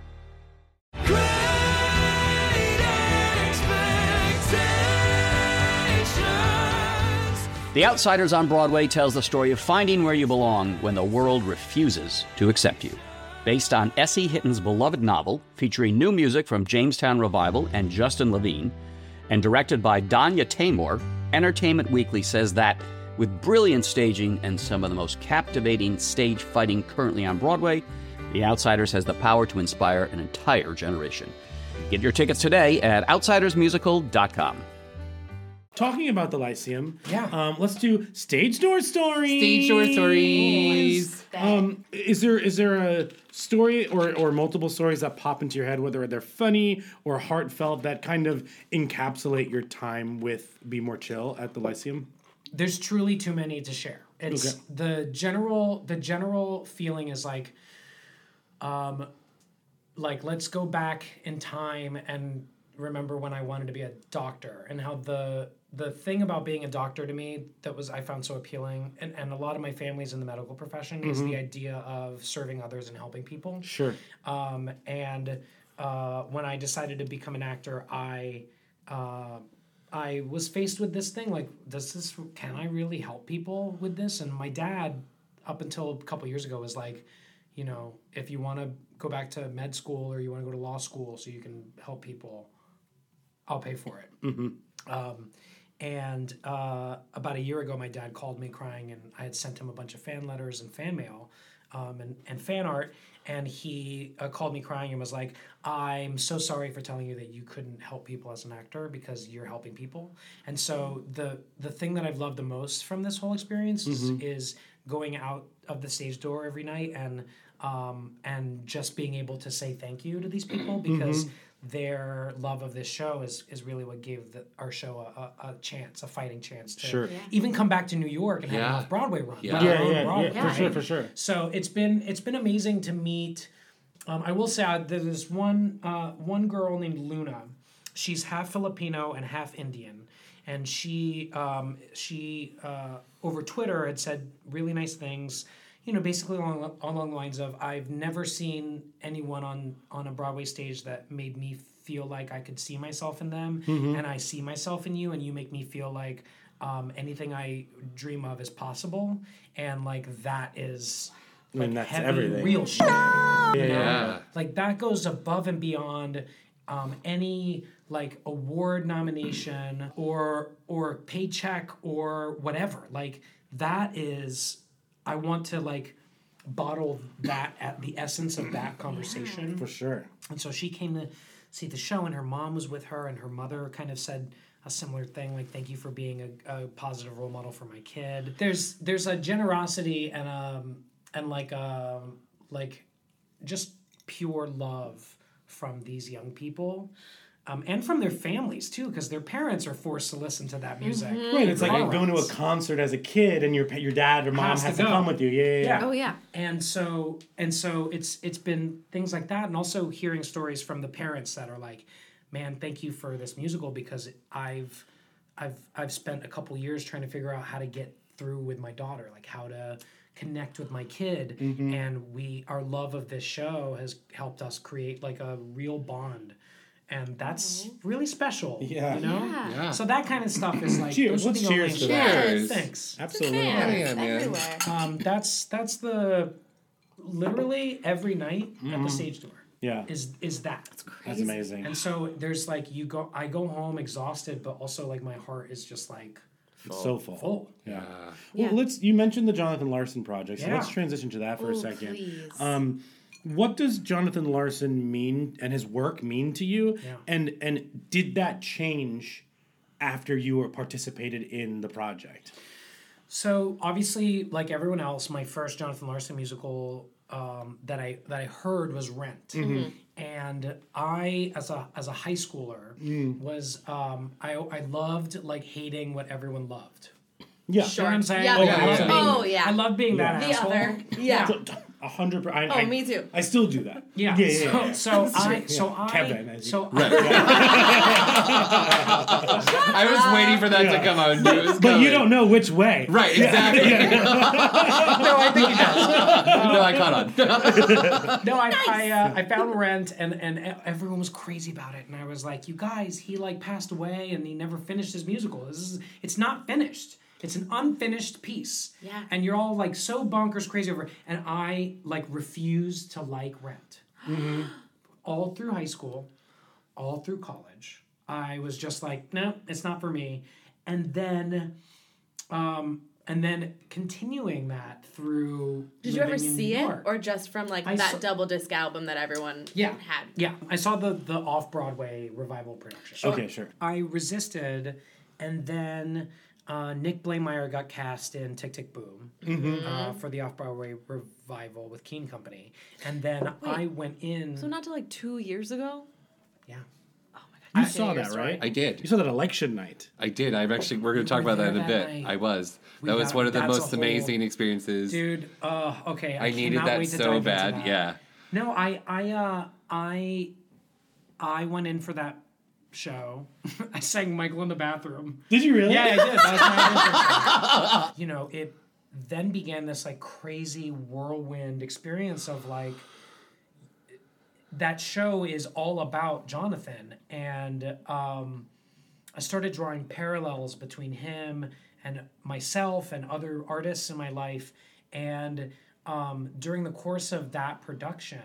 Speaker 4: The Outsiders on Broadway tells the story of finding where you belong when the world refuses to accept you. Based on S E. Hitton's beloved novel, featuring new music from Jamestown Revival and Justin Levine, and directed by Danya Taymor, Entertainment Weekly says that with brilliant staging and some of the most captivating stage fighting currently on Broadway, The Outsiders has the power to inspire an entire generation. Get your tickets today at outsiders musical dot com.
Speaker 8: talking about the Lyceum,
Speaker 9: Yeah.
Speaker 8: um, let's do stage door stories.
Speaker 7: Stage door stories.
Speaker 8: Um, is there is there a story or, or multiple stories that pop into your head, whether they're funny or heartfelt, that kind of encapsulate your time with Be More Chill at the Lyceum?
Speaker 9: There's truly too many to share. It's
Speaker 8: Okay.
Speaker 9: the general the general feeling is like, um, like let's go back in time and remember when I wanted to be a doctor, and how the the thing about being a doctor to me that was I found so appealing, and, and a lot of my family's in the medical profession, is the idea of serving others and helping people.
Speaker 8: Sure.
Speaker 9: Um, and uh, when I decided to become an actor, I uh, I was faced with this thing like, does this can I really help people with this? And my dad, up until a couple years ago, was like, you know, if you want to go back to med school or you want to go to law school so you can help people, I'll pay for it.
Speaker 8: Mm-hmm.
Speaker 9: Um, and uh, about a year ago, my dad called me crying, and I had sent him a bunch of fan letters and fan mail um, and, and fan art. And he uh, called me crying and was like, I'm so sorry for telling you that you couldn't help people as an actor because you're helping people. And so the the thing that I've loved the most from this whole experience
Speaker 8: Mm-hmm.
Speaker 9: is, is going out of the stage door every night and um, and just being able to say thank you to these people, because
Speaker 8: Mm-hmm.
Speaker 9: their love of this show is, is really what gave the, our show a, a, a chance, a fighting chance to
Speaker 8: Sure.
Speaker 9: even come back to New York and have
Speaker 7: Yeah.
Speaker 9: an off-Broadway run.
Speaker 7: Yeah.
Speaker 9: let
Speaker 8: Yeah,
Speaker 9: alone
Speaker 8: yeah,
Speaker 9: Broadway,
Speaker 8: yeah, for sure,
Speaker 9: right?
Speaker 8: for sure.
Speaker 9: So it's been it's been amazing to meet. Um, I will say uh, there's this one uh, one girl named Luna. She's half Filipino and half Indian, and she um, she uh, over Twitter had said really nice things. You know, basically along along the lines of, I've never seen anyone on on a Broadway stage that made me feel like I could see myself in them,
Speaker 8: Mm-hmm.
Speaker 9: and I see myself in you, and you make me feel like um, anything I dream of is possible, and like that is.
Speaker 8: I mean,
Speaker 9: Like
Speaker 8: that's
Speaker 9: heavy,
Speaker 8: everything.
Speaker 9: real shit.
Speaker 8: Yeah.
Speaker 7: Yeah.
Speaker 9: Like that goes above and beyond um, any like award nomination or or paycheck or whatever. Like that is, I want to like bottle that at the essence of that conversation.
Speaker 8: For sure.
Speaker 9: And so she came to see the show, and her mom was with her, and her mother kind of said a similar thing, like, thank you for being a, a positive role model for my kid. There's there's a generosity and um and like um like just pure love from these young people. Um, and from their families too, because their parents are forced to listen to that music.
Speaker 8: Right, it's like
Speaker 9: All
Speaker 8: going to a
Speaker 9: around.
Speaker 8: concert as a kid, and your pa- your dad or mom
Speaker 9: Has
Speaker 8: has,
Speaker 9: to
Speaker 8: to,
Speaker 9: go.
Speaker 8: come with you. Yeah, yeah, yeah.
Speaker 9: Yeah.
Speaker 6: Oh yeah.
Speaker 9: And so and so it's it's been things like that, and also hearing stories from the parents that are like, man, thank you for this musical, because I've I've I've spent a couple years trying to figure out how to get through with my daughter, like how to connect with my kid,
Speaker 8: Mm-hmm.
Speaker 9: and we our love of this show has helped us create like a real bond. And that's really special.
Speaker 8: Yeah.
Speaker 9: You know?
Speaker 6: Yeah.
Speaker 7: Yeah.
Speaker 9: So that kind of stuff is like
Speaker 8: Cheers.
Speaker 9: those are
Speaker 8: Let's
Speaker 9: the
Speaker 8: cheers
Speaker 9: only-
Speaker 8: to that.
Speaker 7: Cheers.
Speaker 9: Thanks.
Speaker 8: Absolutely.
Speaker 7: Yeah,
Speaker 6: It's
Speaker 7: man.
Speaker 6: everywhere.
Speaker 9: Um, that's that's the literally every night at
Speaker 8: Mm-hmm.
Speaker 9: the stage door
Speaker 8: Yeah,
Speaker 9: is is that.
Speaker 8: that's amazing.
Speaker 9: And so there's like you go I go home exhausted, but also like my heart is just like
Speaker 8: It's so full.
Speaker 9: full.
Speaker 8: Yeah.
Speaker 7: Uh,
Speaker 8: Well,
Speaker 6: Yeah.
Speaker 8: let's. You mentioned the Jonathan Larson project, so
Speaker 9: Yeah.
Speaker 8: let's transition to that for a
Speaker 6: Ooh,
Speaker 8: second.
Speaker 6: please.
Speaker 8: Um, what does Jonathan Larson mean and his work mean to you?
Speaker 9: Yeah.
Speaker 8: And and did that change after you were participated in the project?
Speaker 9: So obviously, like everyone else, my first Jonathan Larson musical um, that I that I heard was Rent, and I, as a as a high schooler, was um, I I loved like hating what everyone loved.
Speaker 8: Yeah.
Speaker 9: You know what I'm saying?
Speaker 3: Yeah.
Speaker 9: Like,
Speaker 8: Oh,
Speaker 9: I love
Speaker 8: yeah.
Speaker 9: being,
Speaker 3: Oh, yeah.
Speaker 9: I love being that
Speaker 3: The
Speaker 9: asshole.
Speaker 3: other. Yeah.
Speaker 8: A hundred percent.
Speaker 3: Oh, me too.
Speaker 8: I still do that.
Speaker 9: Yeah.
Speaker 8: Yeah. Yeah. yeah, yeah.
Speaker 9: So, so I so I
Speaker 8: Kevin, as you-
Speaker 9: so
Speaker 7: I was waiting for that
Speaker 8: Yeah.
Speaker 7: to come out. It was
Speaker 8: But you
Speaker 7: coming.
Speaker 8: don't know which way.
Speaker 7: Right, exactly. No, I think he does. No, I caught on.
Speaker 9: No, I I, uh, I found Rent, and and e- everyone was crazy about it, and I was like, you guys, he like passed away, and he never finished his musical. This is it's not finished. It's an unfinished piece.
Speaker 6: Yeah.
Speaker 9: And you're all like so bonkers crazy over it, and I like refused to like Rent. All through high school, all through college, I was just like, no, it's not for me. And then, um, and then continuing that through.
Speaker 3: Did you ever
Speaker 9: living in
Speaker 3: see
Speaker 9: New
Speaker 3: it,
Speaker 9: York.
Speaker 3: or just from like
Speaker 9: I
Speaker 3: that
Speaker 9: saw-
Speaker 3: double disc album that everyone
Speaker 9: Yeah.
Speaker 3: had?
Speaker 9: Yeah, I saw the the off Broadway revival production.
Speaker 8: Okay, sure.
Speaker 9: I resisted and then uh, Nick Blameyer got cast in Tick, Tick, Boom
Speaker 8: Mm-hmm.
Speaker 9: uh, for the Off-Broadway revival with Keen Company. And then
Speaker 3: Wait,
Speaker 9: I went in...
Speaker 3: So not till like two years ago?
Speaker 9: Yeah.
Speaker 8: You
Speaker 3: I
Speaker 8: saw
Speaker 3: hear
Speaker 8: that,
Speaker 3: your
Speaker 8: right?
Speaker 3: story.
Speaker 7: I did.
Speaker 8: You saw that election night.
Speaker 7: I did. I've actually. We're going to talk
Speaker 9: were
Speaker 7: about that in
Speaker 9: there
Speaker 7: a
Speaker 9: that
Speaker 7: bit.
Speaker 9: night.
Speaker 7: I was.
Speaker 9: We
Speaker 7: That was
Speaker 9: got-
Speaker 7: one of the
Speaker 9: that's a
Speaker 7: most
Speaker 9: whole-
Speaker 7: amazing experiences.
Speaker 9: Dude, uh, okay. I,
Speaker 7: I needed
Speaker 9: cannot
Speaker 7: that
Speaker 9: wait to
Speaker 7: so
Speaker 9: dive into
Speaker 7: bad.
Speaker 9: that.
Speaker 7: Yeah.
Speaker 9: No, I, I, uh, I, I went in for that show. I sang Michael in the bathroom.
Speaker 8: Did you really?
Speaker 9: Yeah, I did. That was my audition. You know, it then began this like crazy whirlwind experience of like that show is all about Jonathan, and um, I started drawing parallels between him and myself and other artists in my life. And um, during the course of that production,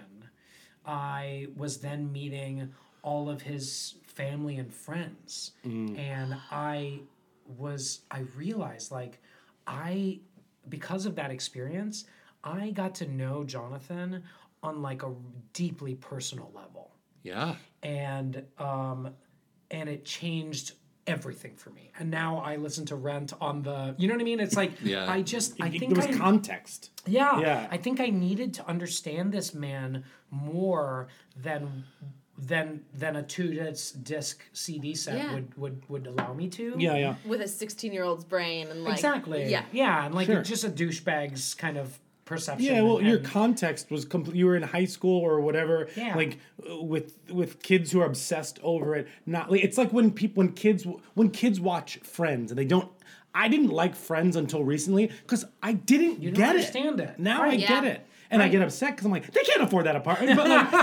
Speaker 9: I was then meeting all of his family and friends, and I was I realized like I because of that experience, I got to know Jonathan on like a deeply personal level.
Speaker 7: Yeah.
Speaker 9: And um and it changed everything for me. And now I listen to Rent on the you know what I mean? It's like
Speaker 7: Yeah.
Speaker 9: I just I
Speaker 8: It-
Speaker 9: think
Speaker 8: there was
Speaker 9: I,
Speaker 8: context.
Speaker 9: yeah,
Speaker 8: Yeah.
Speaker 9: I think I needed to understand this man more than than than a two disc, disc C D set
Speaker 3: Yeah.
Speaker 9: would, would would allow me to.
Speaker 8: Yeah, yeah.
Speaker 3: With a sixteen-year-old's brain and like
Speaker 9: Exactly.
Speaker 3: Yeah.
Speaker 9: Yeah, and like
Speaker 8: Sure.
Speaker 9: just a douchebag's kind of perception.
Speaker 8: Yeah, well,
Speaker 9: and,
Speaker 8: your
Speaker 9: and-
Speaker 8: context was complete. You were in high school or whatever,
Speaker 9: Yeah.
Speaker 8: like uh, with with kids who are obsessed over it. Not like it's like when people when kids when kids watch Friends and they don't. I didn't like Friends until recently because I didn't
Speaker 9: You don't
Speaker 8: get
Speaker 9: understand it.
Speaker 8: Now I
Speaker 9: Right.
Speaker 8: get
Speaker 3: Yeah.
Speaker 8: it, and I
Speaker 9: Right.
Speaker 8: get upset because I'm like, they can't afford that apartment. But like,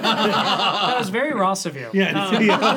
Speaker 9: that was very Ross of you.
Speaker 8: yeah,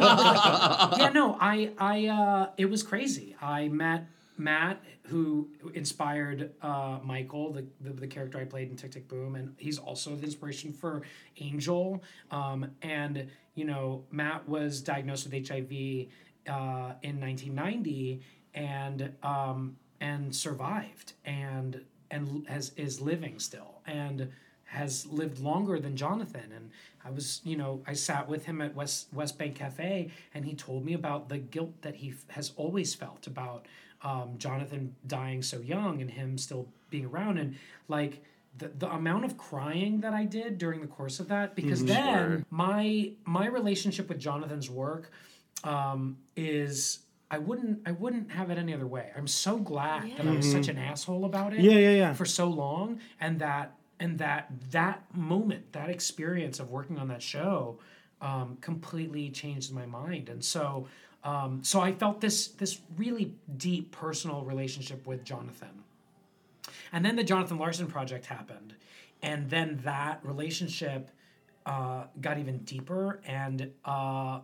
Speaker 8: yeah.
Speaker 9: yeah, no, I, I, uh, it was crazy. I met Matt, who inspired uh, Michael, the, the the character I played in Tick, Tick, Boom, and he's also the inspiration for Angel. Um, and you know, Matt was diagnosed with H I V uh, in nineteen ninety, and um, and survived, and and has is living still, and has lived longer than Jonathan. And I was, you know, I sat with him at West West Bank Cafe, and he told me about the guilt that he f- has always felt about um, Jonathan dying so young and him still being around, and like the the amount of crying that I did during the course of that, because then
Speaker 7: Sure.
Speaker 9: my my relationship with Jonathan's work um, is. I wouldn't. I wouldn't have it any other way. I'm so glad that I was such an asshole about it.
Speaker 8: Yeah, yeah, yeah.
Speaker 9: For so long, and that and that that moment, that experience of working on that show, um, completely changed my mind. And so, um, so I felt this this really deep personal relationship with Jonathan. And then the Jonathan Larson project happened, and then that relationship uh, got even deeper, and uh,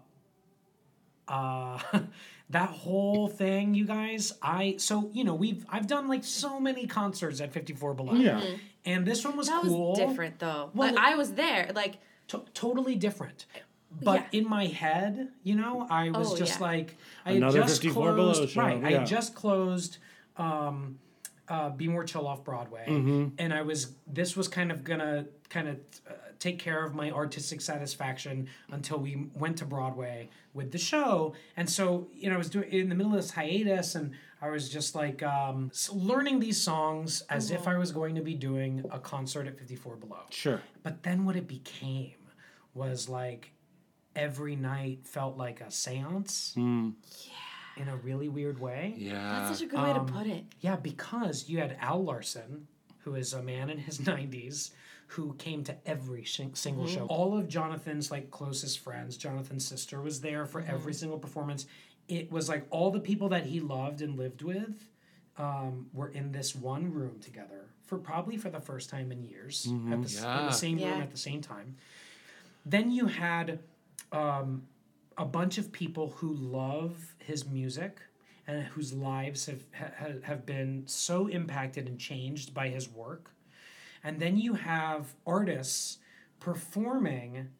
Speaker 9: uh, that whole thing, you guys. I so you know we've I've done like so many concerts at fifty-four Below,
Speaker 8: Yeah.
Speaker 9: and this one was
Speaker 3: That
Speaker 9: cool.
Speaker 3: was different though.
Speaker 9: Well,
Speaker 3: like I was there. Like
Speaker 9: To- totally different. But
Speaker 3: Yeah.
Speaker 9: in my head, you know, I was
Speaker 3: Oh,
Speaker 9: just
Speaker 3: yeah.
Speaker 9: like, I
Speaker 8: Another
Speaker 9: had just
Speaker 8: fifty-four Below
Speaker 9: closed,
Speaker 8: show,
Speaker 9: right? I
Speaker 8: yeah.
Speaker 9: had just closed um, uh, Be More Chill off Broadway,
Speaker 8: Mm-hmm.
Speaker 9: and I was this was kind of gonna kind of uh, take care of my artistic satisfaction until we went to Broadway with the show. And so, you know, I was doing in the middle of this hiatus, and I was just like um, s- learning these songs as if I was going to be doing a concert at fifty-four Below.
Speaker 8: Sure.
Speaker 9: But then what it became was like every night felt like a seance.
Speaker 8: Hmm.
Speaker 9: In a really weird way.
Speaker 7: Yeah.
Speaker 3: that's such a good way to put it.
Speaker 9: Yeah, because you had Al Larson, who is a man in his nineties, who came to every sing- single show. All of Jonathan's like closest friends, Jonathan's sister was there for every single performance. It was like all the people that he loved and lived with um, were in this one room together for probably for the first time in years at the, s- in
Speaker 7: Yeah.
Speaker 9: the same room
Speaker 3: Yeah.
Speaker 9: at the same time. Then you had um, a bunch of people who love his music and whose lives have ha, have been so impacted and changed by his work. And then you have artists performing.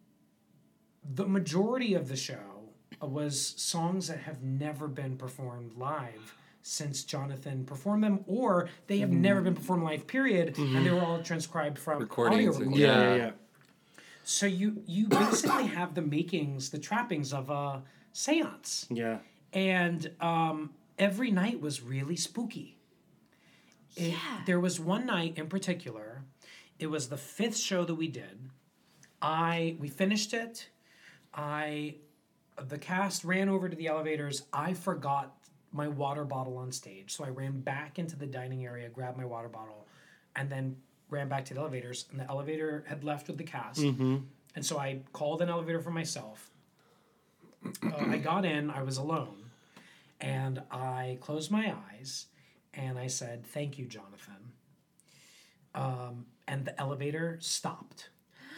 Speaker 9: The majority of the show was songs that have never been performed live since Jonathan performed them, or they have never been performed live, period, and they were all transcribed from
Speaker 7: Recordings
Speaker 9: audio
Speaker 7: and-
Speaker 9: recordings.
Speaker 8: Yeah,
Speaker 7: Yeah.
Speaker 8: yeah, yeah.
Speaker 9: So you you basically have the makings, the trappings of a seance.
Speaker 8: Yeah.
Speaker 9: And um, every night was really spooky. It,
Speaker 6: Yeah.
Speaker 9: There was one night in particular. It was the fifth show that we did. I we finished it. I the cast ran over to the elevators. I forgot my water bottle on stage, so I ran back into the dining area, grabbed my water bottle, and then ran back to the elevators. And the elevator had left with the cast,
Speaker 8: Mm-hmm.
Speaker 9: and so I called an elevator for myself. Uh, I got in. I was alone, and I closed my eyes, and I said, "Thank you, Jonathan." Um, and the elevator stopped.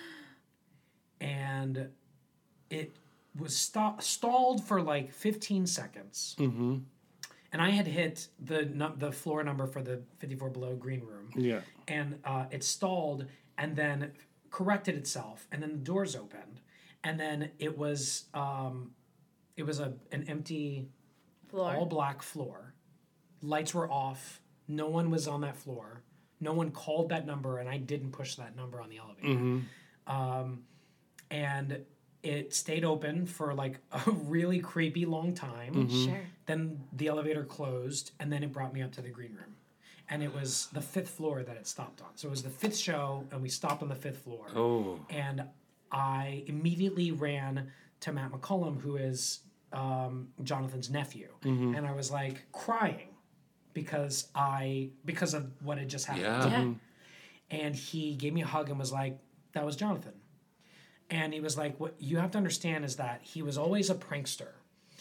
Speaker 9: And it was sto- stalled for like fifteen seconds.
Speaker 8: Mm-hmm.
Speaker 9: And I had hit the nu- the floor number for the fifty-four Below green room.
Speaker 8: Yeah.
Speaker 9: And uh, it stalled and then corrected itself. And then the doors opened. And then it was um, it was a an empty,
Speaker 6: Floor.
Speaker 9: all black floor. Lights were off. No one was on that floor. No one called that number, and I didn't push that number on the elevator.
Speaker 8: Mm-hmm.
Speaker 9: Um, and it stayed open for like a really creepy long time.
Speaker 8: Mm-hmm.
Speaker 6: Sure.
Speaker 9: Then the elevator closed, and then it brought me up to the green room. And it was the fifth floor that it stopped on. So it was the fifth show, and we stopped on the fifth floor.
Speaker 7: Oh.
Speaker 9: And I immediately ran to Matt McCullum, who is um, Jonathan's nephew.
Speaker 8: Mm-hmm.
Speaker 9: And I was like crying because I because of what had just happened.
Speaker 7: Yeah.
Speaker 6: Yeah.
Speaker 9: And he gave me a hug and was like, "That was Jonathan." And he was like, "What you have to understand is that he was always a prankster.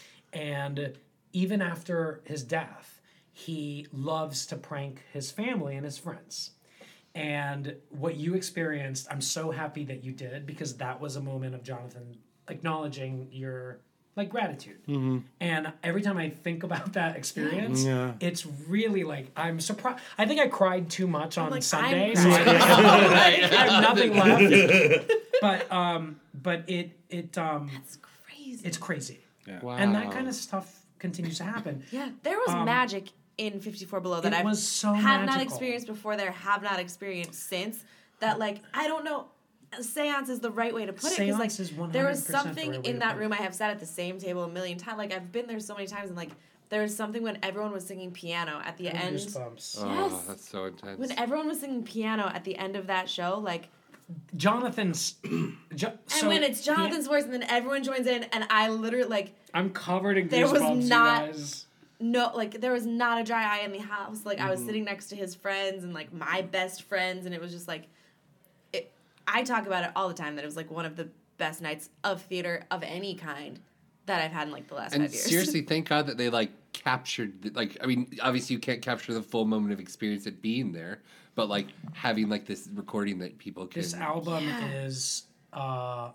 Speaker 9: And even after his death, he loves to prank his family and his friends. And what you experienced, I'm so happy that you did, because that was a moment of Jonathan acknowledging your like gratitude."
Speaker 8: Mm-hmm.
Speaker 9: And every time I think about that experience,
Speaker 8: Yeah.
Speaker 9: it's really like I'm surprised. I think I cried too much on
Speaker 6: like,
Speaker 9: Sunday,
Speaker 6: I'm
Speaker 9: so I,
Speaker 6: crying.
Speaker 9: I have nothing left. But um, but it it um,
Speaker 6: That's crazy.
Speaker 9: it's crazy,
Speaker 7: Wow.
Speaker 9: and that kind of stuff continues to happen.
Speaker 6: Yeah, there was
Speaker 9: Um,
Speaker 6: magic in fifty-four Below that
Speaker 9: it
Speaker 6: I
Speaker 9: was so
Speaker 6: have not
Speaker 9: magical.
Speaker 6: experienced before. There have not experienced since. That like I don't know. Seance is the right way to put it because like
Speaker 9: Seance is
Speaker 6: there was
Speaker 9: one hundred percent the
Speaker 6: something
Speaker 9: right way
Speaker 6: in
Speaker 9: to
Speaker 6: that
Speaker 9: put it.
Speaker 6: room. I have sat at the same table a million times. Like I've been there so many times, and like there was something when everyone was singing piano at the end.
Speaker 9: Goosebumps.
Speaker 7: Oh,
Speaker 6: Yes.
Speaker 7: that's so intense.
Speaker 6: When everyone was singing piano at the end of that show, like
Speaker 9: Jonathan's. Jo-
Speaker 6: and
Speaker 9: so
Speaker 6: when it's
Speaker 9: he-
Speaker 6: Jonathan's voice, and then everyone joins in, and I literally like.
Speaker 9: I'm covered in
Speaker 6: There was
Speaker 9: goosebumps,
Speaker 6: not-
Speaker 9: you guys.
Speaker 6: No, like there was not a dry eye in the house. Like I was sitting next to his friends and like my best friends, and it was just like, it, I talk about it all the time that it was like one of the best nights of theater of any kind that I've had in like the last
Speaker 7: And
Speaker 6: five years.
Speaker 7: seriously, thank God that they like captured. the- Like, I mean, obviously you can't capture the full moment of experience it being there, but like having like this recording that people can.
Speaker 9: This album is, uh,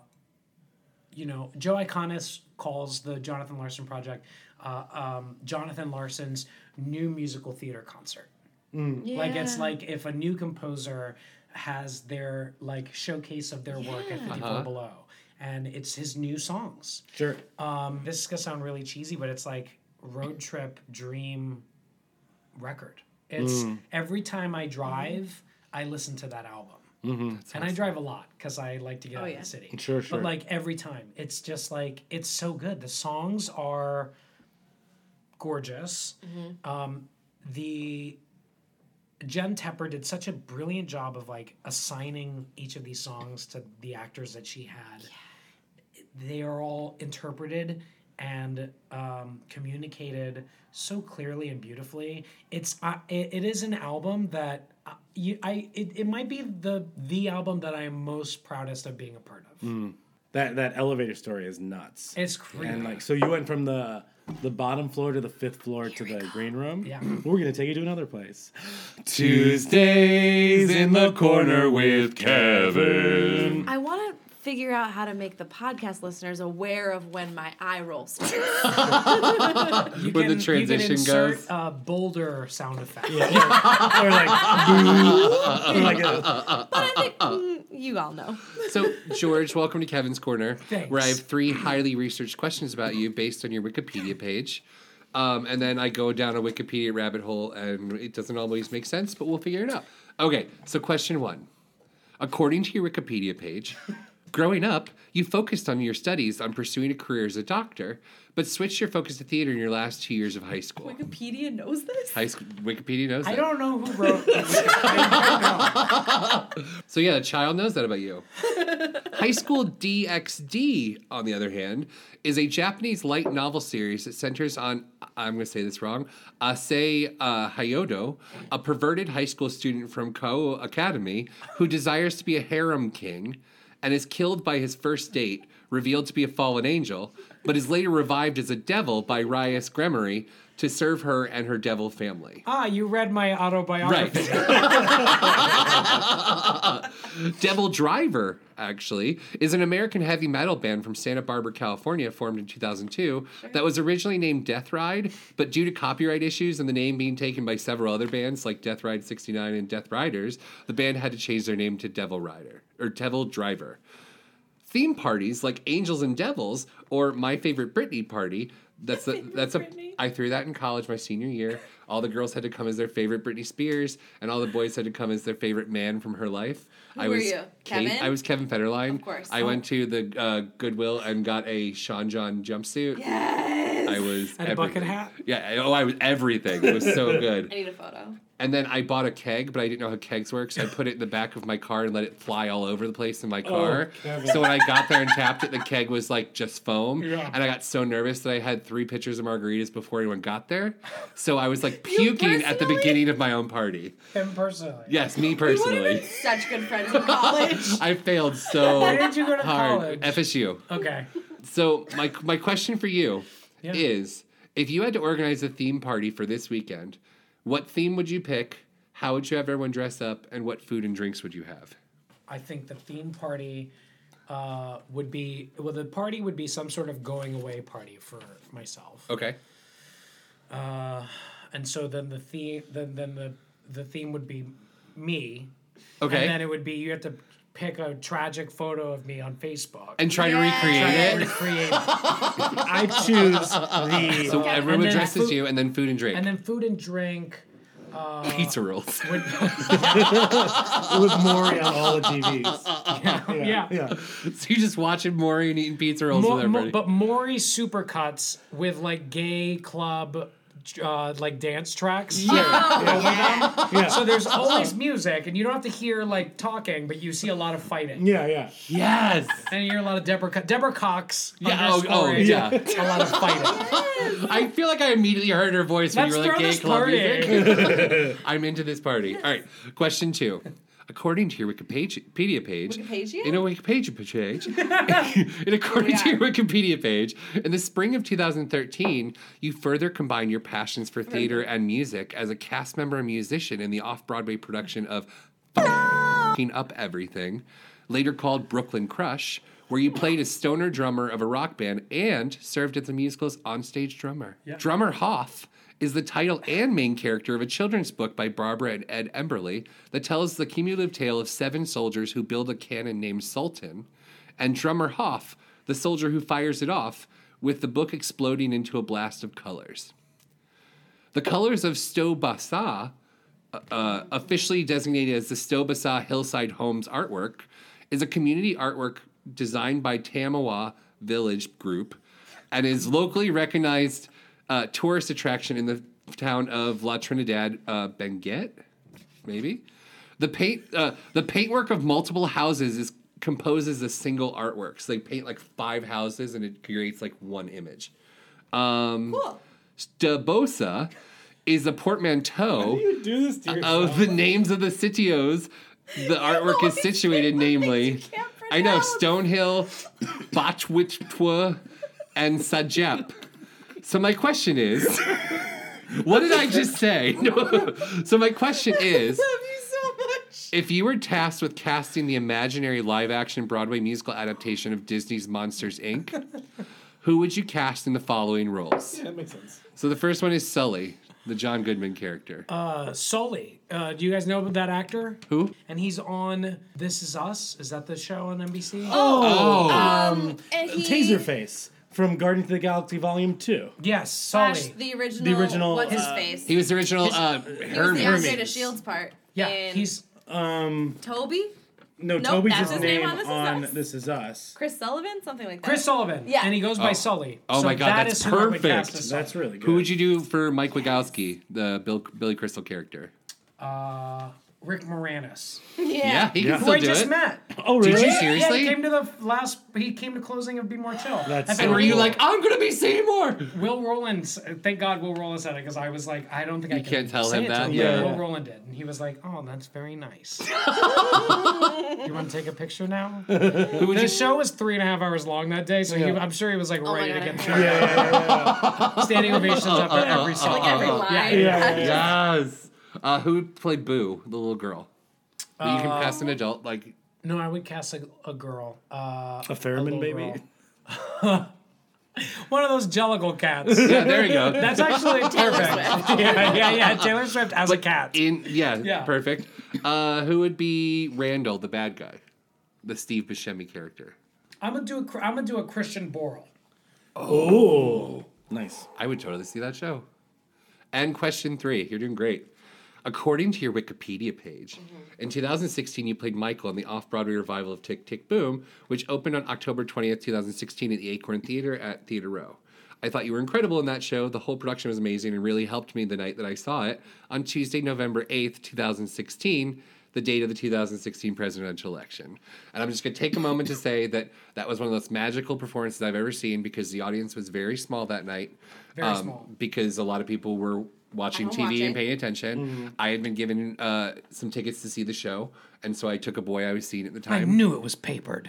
Speaker 9: you know, Joe Iconis calls the Jonathan Larson Project uh, um, Jonathan Larson's new musical theater concert. Like it's
Speaker 6: Yeah.
Speaker 9: like if a new composer has their like showcase of their work at
Speaker 6: Yeah.
Speaker 9: fifty-four
Speaker 7: Uh-huh.
Speaker 9: Below, and it's his new songs.
Speaker 8: Sure.
Speaker 9: Um, this is gonna sound really cheesy, but it's like road trip dream record. It's every time I drive, I listen to that album. And I drive a lot because I like to get out
Speaker 6: yeah.
Speaker 9: of the city.
Speaker 8: Sure, sure.
Speaker 9: But like every time, it's just like it's so good. The songs are gorgeous. Um, the Jen Tepper did such a brilliant job of like assigning each of these songs to the actors that she had. They are all interpreted and um, communicated so clearly and beautifully. It's uh, it, it is an album that uh, you I it, it might be the the album that I am most proudest of being a part of.
Speaker 8: That that elevator story is nuts.
Speaker 9: It's crazy.
Speaker 8: And like, so you went from the the bottom floor to the fifth floor to the green room.
Speaker 9: Yeah.
Speaker 8: We're gonna take you to another place.
Speaker 7: Tuesdays in the corner with Kevin.
Speaker 6: I want to figure out how to make the podcast listeners aware of when my eye roll starts.
Speaker 9: You
Speaker 7: Where the
Speaker 9: can-
Speaker 7: transition
Speaker 9: you can insert,
Speaker 7: goes.
Speaker 9: Uh, bolder sound effect.
Speaker 8: Or like, boo. Or like a,
Speaker 6: But I think mm, you all know.
Speaker 7: So, George, welcome to Kevin's Corner,
Speaker 9: Thanks.
Speaker 7: where I have three highly researched questions about you based on your Wikipedia page. Um, and then I go down a Wikipedia rabbit hole, and it doesn't always make sense, but we'll figure it out. Okay, so question one. According to your Wikipedia page, Growing up, you focused on your studies on pursuing a career as a doctor, but switched your focus to theater in your last two years of high school.
Speaker 6: Wikipedia knows this?
Speaker 7: High school, Wikipedia knows that.
Speaker 9: I don't know who wrote this. I don't know.
Speaker 7: So yeah, a child knows that about you. High School D X D, on the other hand, is a Japanese light novel series that centers on, I'm going to say this wrong, Ase uh, Hayodo, a perverted high school student from Kao Academy who desires to be a harem king and is killed by his first date, revealed to be a fallen angel, but is later revived as a devil by Rias Gremory to serve her and her devil family.
Speaker 9: Ah, you read my autobiography.
Speaker 7: Right. Devil Driver, actually, is an American heavy metal band from Santa Barbara, California, formed in two thousand two, that was originally named Death Ride, but due to copyright issues and the name being taken by several other bands like Death Ride sixty-nine and Death Riders, the band had to change their name to Devil Rider, or Devil Driver. Theme parties like Angels and Devils, or My Favorite Britney Party, that's a, that's a, I threw that in college my senior year. All the girls had to come as their favorite Britney Spears, and all the boys had to come as their favorite man from her life.
Speaker 6: Who
Speaker 7: I
Speaker 6: were
Speaker 7: was
Speaker 6: you?
Speaker 7: Kate.
Speaker 6: Kevin?
Speaker 7: I was Kevin Federline.
Speaker 6: Of course.
Speaker 7: I went to the uh, Goodwill and got a Sean John jumpsuit.
Speaker 6: Yes!
Speaker 7: I was
Speaker 9: And a
Speaker 7: everything.
Speaker 9: bucket hat?
Speaker 7: Yeah. Oh, I was everything. It was so good.
Speaker 6: I need a photo.
Speaker 7: And then I bought a keg, but I didn't know how kegs work, so I put it in the back of my car and let it fly all over the place in my car.
Speaker 8: Kevin.
Speaker 7: So when I got there and tapped it, the keg was like just foam.
Speaker 8: Yeah.
Speaker 7: And I got so nervous that I had three pitchers of margaritas before anyone got there. So I was like puking at the beginning of my own party.
Speaker 9: Him personally.
Speaker 7: Yes, me
Speaker 6: We would have
Speaker 7: personally.
Speaker 6: been such good friends in college.
Speaker 7: I failed so
Speaker 9: Where did you go to
Speaker 7: hard.
Speaker 9: college?
Speaker 7: F S U.
Speaker 9: Okay.
Speaker 7: So my my question for you
Speaker 9: Yeah.
Speaker 7: is, if you had to organize a theme party for this weekend, what theme would you pick? How would you have everyone dress up, and what food and drinks would you have?
Speaker 9: I think the theme party uh, would be, well, the party would be some sort of going away party for myself.
Speaker 7: Okay.
Speaker 9: Uh, and so then the theme, then then the the theme would be me.
Speaker 7: Okay.
Speaker 9: And then it would be, you have to pick a tragic photo of me on Facebook.
Speaker 7: And try to
Speaker 6: Yeah.
Speaker 7: recreate
Speaker 9: Try to
Speaker 7: it.
Speaker 9: recreate it.
Speaker 8: I choose the.
Speaker 7: So everyone
Speaker 9: And
Speaker 7: would
Speaker 9: then
Speaker 7: dress as
Speaker 9: food-
Speaker 7: you, and then food and drink.
Speaker 9: And then food and drink.
Speaker 7: Pizza rolls.
Speaker 9: Would,
Speaker 8: with Maury on all the T Vs.
Speaker 9: yeah.
Speaker 8: Yeah.
Speaker 7: So you're just watching Maury and eating pizza rolls
Speaker 9: Mo-
Speaker 7: with
Speaker 9: mo-
Speaker 7: everybody.
Speaker 9: but Maury supercuts with like gay club, uh, like dance tracks.
Speaker 8: Yeah. Yeah. Yeah.
Speaker 9: So there's always music, and you don't have to hear like talking, but you see a lot of fighting.
Speaker 8: Yeah. Yeah.
Speaker 7: Yes.
Speaker 9: And you hear a lot of Deborah Co- Deborah Cox.
Speaker 7: Yeah, oh, oh,
Speaker 9: underscore,
Speaker 7: yeah.
Speaker 9: A lot of fighting.
Speaker 7: I feel like I immediately heard her voice when
Speaker 9: Let's
Speaker 7: you were like
Speaker 9: throw
Speaker 7: gay
Speaker 9: this
Speaker 7: club
Speaker 9: party.
Speaker 7: music. I'm into this party. All right. Question two. According to your Wikipedia page,
Speaker 6: Wikipedia?
Speaker 7: in a Wikipedia page, and according to your Wikipedia page, in the spring of two thousand thirteen, you further combined your passions for theater and music as a cast member and musician in the off-Broadway production of F***ing Up Everything, later called Brooklyn Crush, where you played a stoner drummer of a rock band and served as the musical's onstage drummer. Drummer Hoff is the title and main character of a children's book by Barbara and Ed Emberley that tells the cumulative tale of seven soldiers who build a cannon named Sultan, and Drummer Hoff, the soldier who fires it off, with the book exploding into a blast of colors. The colors of Stowe Bassa, uh, officially designated as the Stowe Bassa Hillside Homes artwork, is a community artwork designed by Tamawa Village Group and is locally recognized uh, tourist attraction in the town of La Trinidad uh, Benguet, maybe. The paint, uh, the paintwork of multiple houses is composes a single artwork. So they paint like five houses and it creates like one image. Um,
Speaker 6: Cool.
Speaker 7: Stabosa is a portmanteau
Speaker 8: You do this to yourself.
Speaker 7: of the names of the sitios the artwork is situated, namely, I know, Stonehill, Botchwitchpwa, and Sajep. So my question is, what did I just say? No. So my question is, if you were tasked with casting the imaginary live-action Broadway musical adaptation of Disney's Monsters, Incorporated, who would you cast in the following roles?
Speaker 8: Yeah, that makes sense.
Speaker 7: So the first one is Sully, the John Goodman character.
Speaker 9: Uh, Sully. Uh, do you guys know about that actor?
Speaker 7: Who?
Speaker 9: And he's on This Is Us. Is that the show on N B C?
Speaker 7: Oh,
Speaker 6: Um, and he,
Speaker 8: Taserface from Guardians of the Galaxy Volume two.
Speaker 9: Yes,
Speaker 6: slash
Speaker 9: Sully.
Speaker 6: the original.
Speaker 8: The original,
Speaker 6: What's his
Speaker 8: uh,
Speaker 6: face?
Speaker 7: he was the original uh,
Speaker 6: He was
Speaker 7: Hermes.
Speaker 6: the Andre
Speaker 8: Hermes.
Speaker 6: Shields part.
Speaker 9: Yeah,
Speaker 6: And
Speaker 9: he's
Speaker 8: Um,
Speaker 6: Toby.
Speaker 8: No,
Speaker 6: Nope,
Speaker 8: Toby's
Speaker 6: that's
Speaker 8: his
Speaker 6: his name
Speaker 8: name
Speaker 6: on This Is
Speaker 8: on
Speaker 6: Us.
Speaker 8: This Is Us.
Speaker 6: Chris Sullivan, something like that.
Speaker 9: Chris Sullivan.
Speaker 6: Yeah.
Speaker 9: And he goes by
Speaker 7: Oh.
Speaker 9: Sully.
Speaker 7: Oh
Speaker 9: so
Speaker 7: my God,
Speaker 9: that
Speaker 7: that's
Speaker 9: is who I would cast
Speaker 7: perfect.
Speaker 9: as Sully.
Speaker 8: That's really good.
Speaker 7: Who would you do for Mike Wazowski, the Bill, Billy Crystal character?
Speaker 9: Uh, Rick Moranis.
Speaker 7: Yeah, he
Speaker 8: Yeah.
Speaker 7: can
Speaker 9: Who
Speaker 7: still
Speaker 9: I
Speaker 7: do
Speaker 9: just
Speaker 7: it.
Speaker 9: met.
Speaker 8: Oh, really?
Speaker 7: Did you
Speaker 9: Yeah,
Speaker 7: seriously?
Speaker 9: he came to the last. He came to closing of Be More Chill.
Speaker 8: That's
Speaker 9: I
Speaker 8: so
Speaker 9: think
Speaker 7: and were you
Speaker 8: cool.
Speaker 7: like, I'm gonna be Seymour?
Speaker 9: Will Rowland? Thank God Will Rowland said it because I was like, I don't think I
Speaker 7: You
Speaker 9: can
Speaker 7: can't tell
Speaker 9: say
Speaker 7: him
Speaker 9: it to
Speaker 7: that?
Speaker 9: him.
Speaker 7: Yeah.
Speaker 9: Will Rowland did, and he was like, "Oh, that's very nice." You want to take a picture now?
Speaker 7: Who would
Speaker 9: The
Speaker 7: you?
Speaker 9: show was three and a half hours long that day, so he,
Speaker 8: Yeah.
Speaker 9: I'm sure he was like
Speaker 6: Oh my
Speaker 9: ready to
Speaker 6: God,
Speaker 9: get
Speaker 6: I
Speaker 9: through.
Speaker 8: Yeah, yeah, yeah, yeah.
Speaker 9: Standing ovations after every song.
Speaker 6: Like every line.
Speaker 9: Yeah.
Speaker 8: Yeah, yeah, yeah.
Speaker 7: Yes. Uh, who would play Boo, the little girl? But you can cast an adult, like
Speaker 9: No, I would cast a, a girl. Uh,
Speaker 8: A theremin
Speaker 9: little
Speaker 8: baby?
Speaker 9: girl. One of those Jellicle cats.
Speaker 7: yeah. There you go.
Speaker 9: That's actually perfect. yeah, yeah, yeah. Taylor Swift as a cat.
Speaker 7: In yeah,
Speaker 9: Yeah.
Speaker 7: perfect. Uh, who would be Randall, the bad guy, the Steve Buscemi character?
Speaker 9: I'm gonna do a. Cr- I'm gonna do a Christian Borle.
Speaker 8: Oh, nice.
Speaker 7: I would totally see that show. And question three, you're doing great. According to your Wikipedia page, in two thousand sixteen, you played Michael in the off-Broadway revival of Tick, Tick, Boom, which opened on October twentieth, twenty sixteen at the Acorn Theater at Theater Row. I thought you were incredible in that show. The whole production was amazing and really helped me the night that I saw it. On Tuesday, November eighth, twenty sixteen, the date of the two thousand sixteen presidential election. And I'm just going to take a moment to say that that was one of the most magical performances I've ever seen because the audience was very small that night.
Speaker 9: Very
Speaker 7: um,
Speaker 9: small.
Speaker 7: Because a lot of people were watching T V
Speaker 6: watching.
Speaker 7: and paying attention. I had been given uh, some tickets to see the show, and so I took a boy I was seeing at the
Speaker 9: I
Speaker 7: time.
Speaker 9: knew it was papered.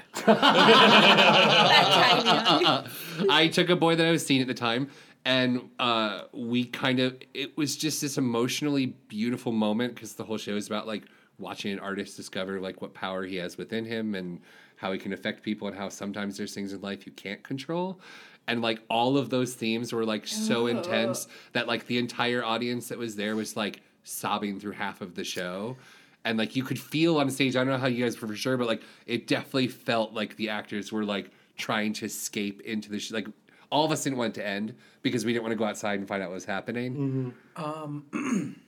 Speaker 7: I took a boy that I was seeing at the time, and uh, we kind of, it was just this emotionally beautiful moment because the whole show is about like watching an artist discover like what power he has within him and how he can affect people and how sometimes there's things in life you can't control. And like all of those themes were like so intense that like the entire audience that was there was like sobbing through half of the show. And like you could feel on stage, I don't know how you guys were for sure, but like it definitely felt like the actors were like trying to escape into the sh- like all of us didn't want it to end because we didn't want to go outside and find out what was happening.
Speaker 9: Um,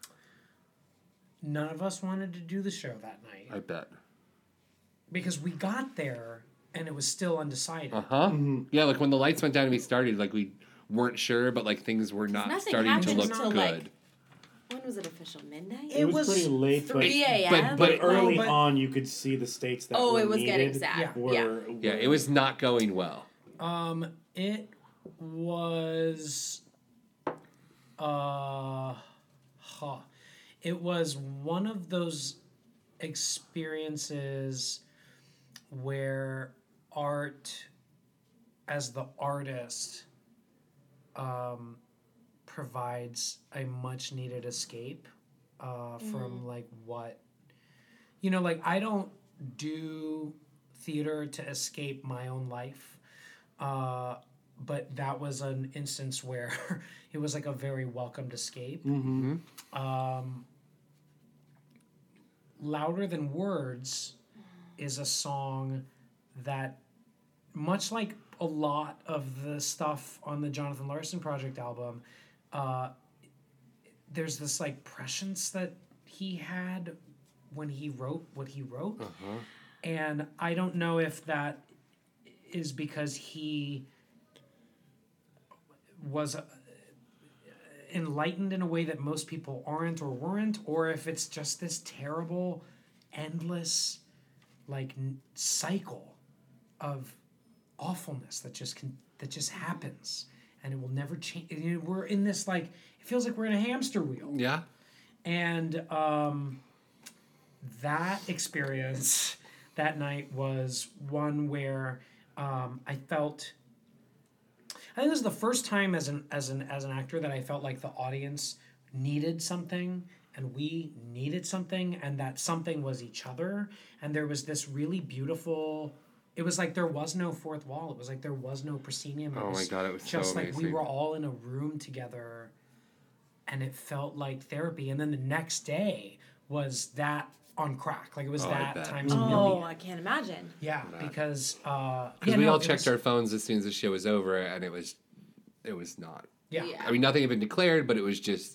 Speaker 9: none of us wanted to do the show that night
Speaker 7: I bet.
Speaker 9: because we got there and it was still undecided.
Speaker 7: Uh huh. Yeah, like when the lights went down and we started, like we weren't sure, but like things were not
Speaker 6: Nothing
Speaker 7: starting to
Speaker 6: happened
Speaker 7: look
Speaker 6: till,
Speaker 7: good.
Speaker 6: like, when was it official? Midnight?
Speaker 8: It, was, pretty late, but,
Speaker 6: three a.m.
Speaker 7: but-
Speaker 8: but early
Speaker 9: but-
Speaker 8: on you could see the states that
Speaker 6: Oh,
Speaker 8: were
Speaker 6: it was
Speaker 8: needed
Speaker 6: getting sad.
Speaker 8: Were,
Speaker 6: Yeah.
Speaker 8: were-
Speaker 7: Yeah, it was not going well.
Speaker 9: Um, it was, uh, huh. It was one of those experiences where art, as the artist, um, provides a much needed escape uh, from like what, you know, like I don't do theater to escape my own life. Uh, but that was an instance where it was like a very welcomed escape.
Speaker 8: Mm-hmm.
Speaker 9: Um, Louder Than Words is a song that, much like a lot of the stuff on the Jonathan Larson Project album, uh, there's this like prescience that he had when he wrote what he wrote.
Speaker 7: Uh-huh.
Speaker 9: And I don't know if that is because he was uh, enlightened in a way that most people aren't or weren't, or if it's just this terrible, endless, like n- cycle of awfulness that just can that just happens, and it will never change. We're in this like it feels like we're in a hamster wheel.
Speaker 7: Yeah.
Speaker 9: And um, that experience that night was one where um, I felt. I think this is the first time as an as an as an actor that I felt like the audience needed something and we needed something, and that something was each other. And there was this really beautiful. It was like there was no fourth wall. It was like there was no proscenium. It
Speaker 7: Oh my
Speaker 9: was
Speaker 7: God, it was so
Speaker 9: just like we
Speaker 7: amazing.
Speaker 9: were all in a room together, and it felt like therapy. And then the next day was that on crack. Like it was
Speaker 7: Oh, I
Speaker 9: that
Speaker 7: bet.
Speaker 9: times a
Speaker 6: Oh,
Speaker 9: million.
Speaker 6: I can't imagine.
Speaker 9: Yeah, because uh,
Speaker 7: Because
Speaker 9: yeah,
Speaker 7: we
Speaker 9: no,
Speaker 7: all
Speaker 9: it
Speaker 7: checked
Speaker 9: was-
Speaker 7: our phones as soon as the show was over, and it was, it was not.
Speaker 9: Yeah.
Speaker 6: Yeah.
Speaker 7: I mean, nothing had been declared, but it was just,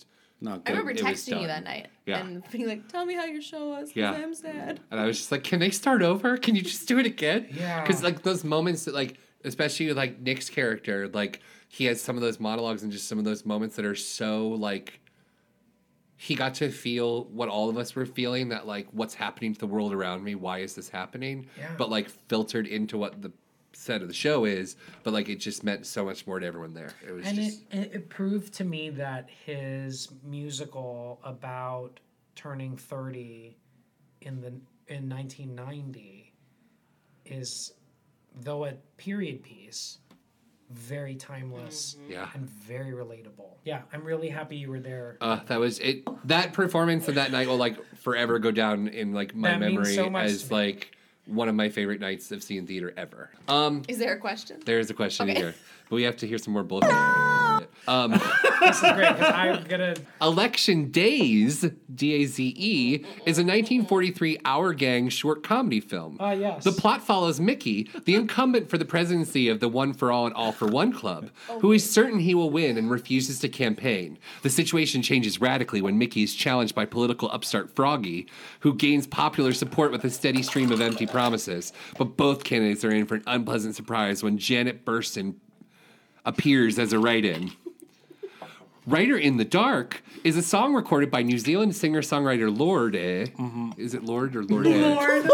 Speaker 8: Not
Speaker 3: I
Speaker 8: good.
Speaker 3: remember
Speaker 7: It was
Speaker 3: texting you
Speaker 7: done.
Speaker 3: that night
Speaker 7: Yeah.
Speaker 3: and being like, "Tell me how your show was, 'cause
Speaker 7: Yeah.
Speaker 3: I'm sad."
Speaker 7: And I was just like, can they start over? Can you just do it again?
Speaker 9: Yeah.
Speaker 7: Because like those moments that like, especially with like Nick's character, like he has some of those monologues and just some of those moments that are so like, he got to feel what all of us were feeling, that like, what's happening to the world around me? Why is this happening?
Speaker 9: Yeah.
Speaker 7: But like filtered into what the set of the show is, but like it just meant so much more to everyone there. It was
Speaker 9: And
Speaker 7: just
Speaker 9: it, it, it proved to me that his musical about turning thirty in the in nineteen ninety is, though a period piece, very timeless
Speaker 7: Yeah.
Speaker 9: and very relatable. Yeah, I'm really happy you were there.
Speaker 7: Uh, that was it. That performance of that night will like forever go down in like my
Speaker 9: That means
Speaker 7: memory
Speaker 9: so much
Speaker 7: as
Speaker 9: to me.
Speaker 7: like one of my favorite nights of seeing theater ever. Um,
Speaker 3: Is there a question?
Speaker 7: there's a question
Speaker 3: Okay.
Speaker 7: here, but we have to hear some more bullshit. Um,
Speaker 9: This is great because I'm gonna.
Speaker 7: Election Days, D A Z E, is a nineteen forty-three Our Gang short comedy film.
Speaker 9: Ah, yes.
Speaker 7: The plot follows Mickey, the incumbent for the presidency of the One for All and All for One Club, who is certain he will win and refuses to campaign. The situation changes radically when Mickey is challenged by political upstart Froggy, who gains popular support with a steady stream of empty promises. But both candidates are in for an unpleasant surprise when Janet Burstyn appears as a write-in. Writer in the Dark is a song recorded by New Zealand singer-songwriter Lorde. Mm-hmm. Is it Lord or Lorde?
Speaker 9: Lord.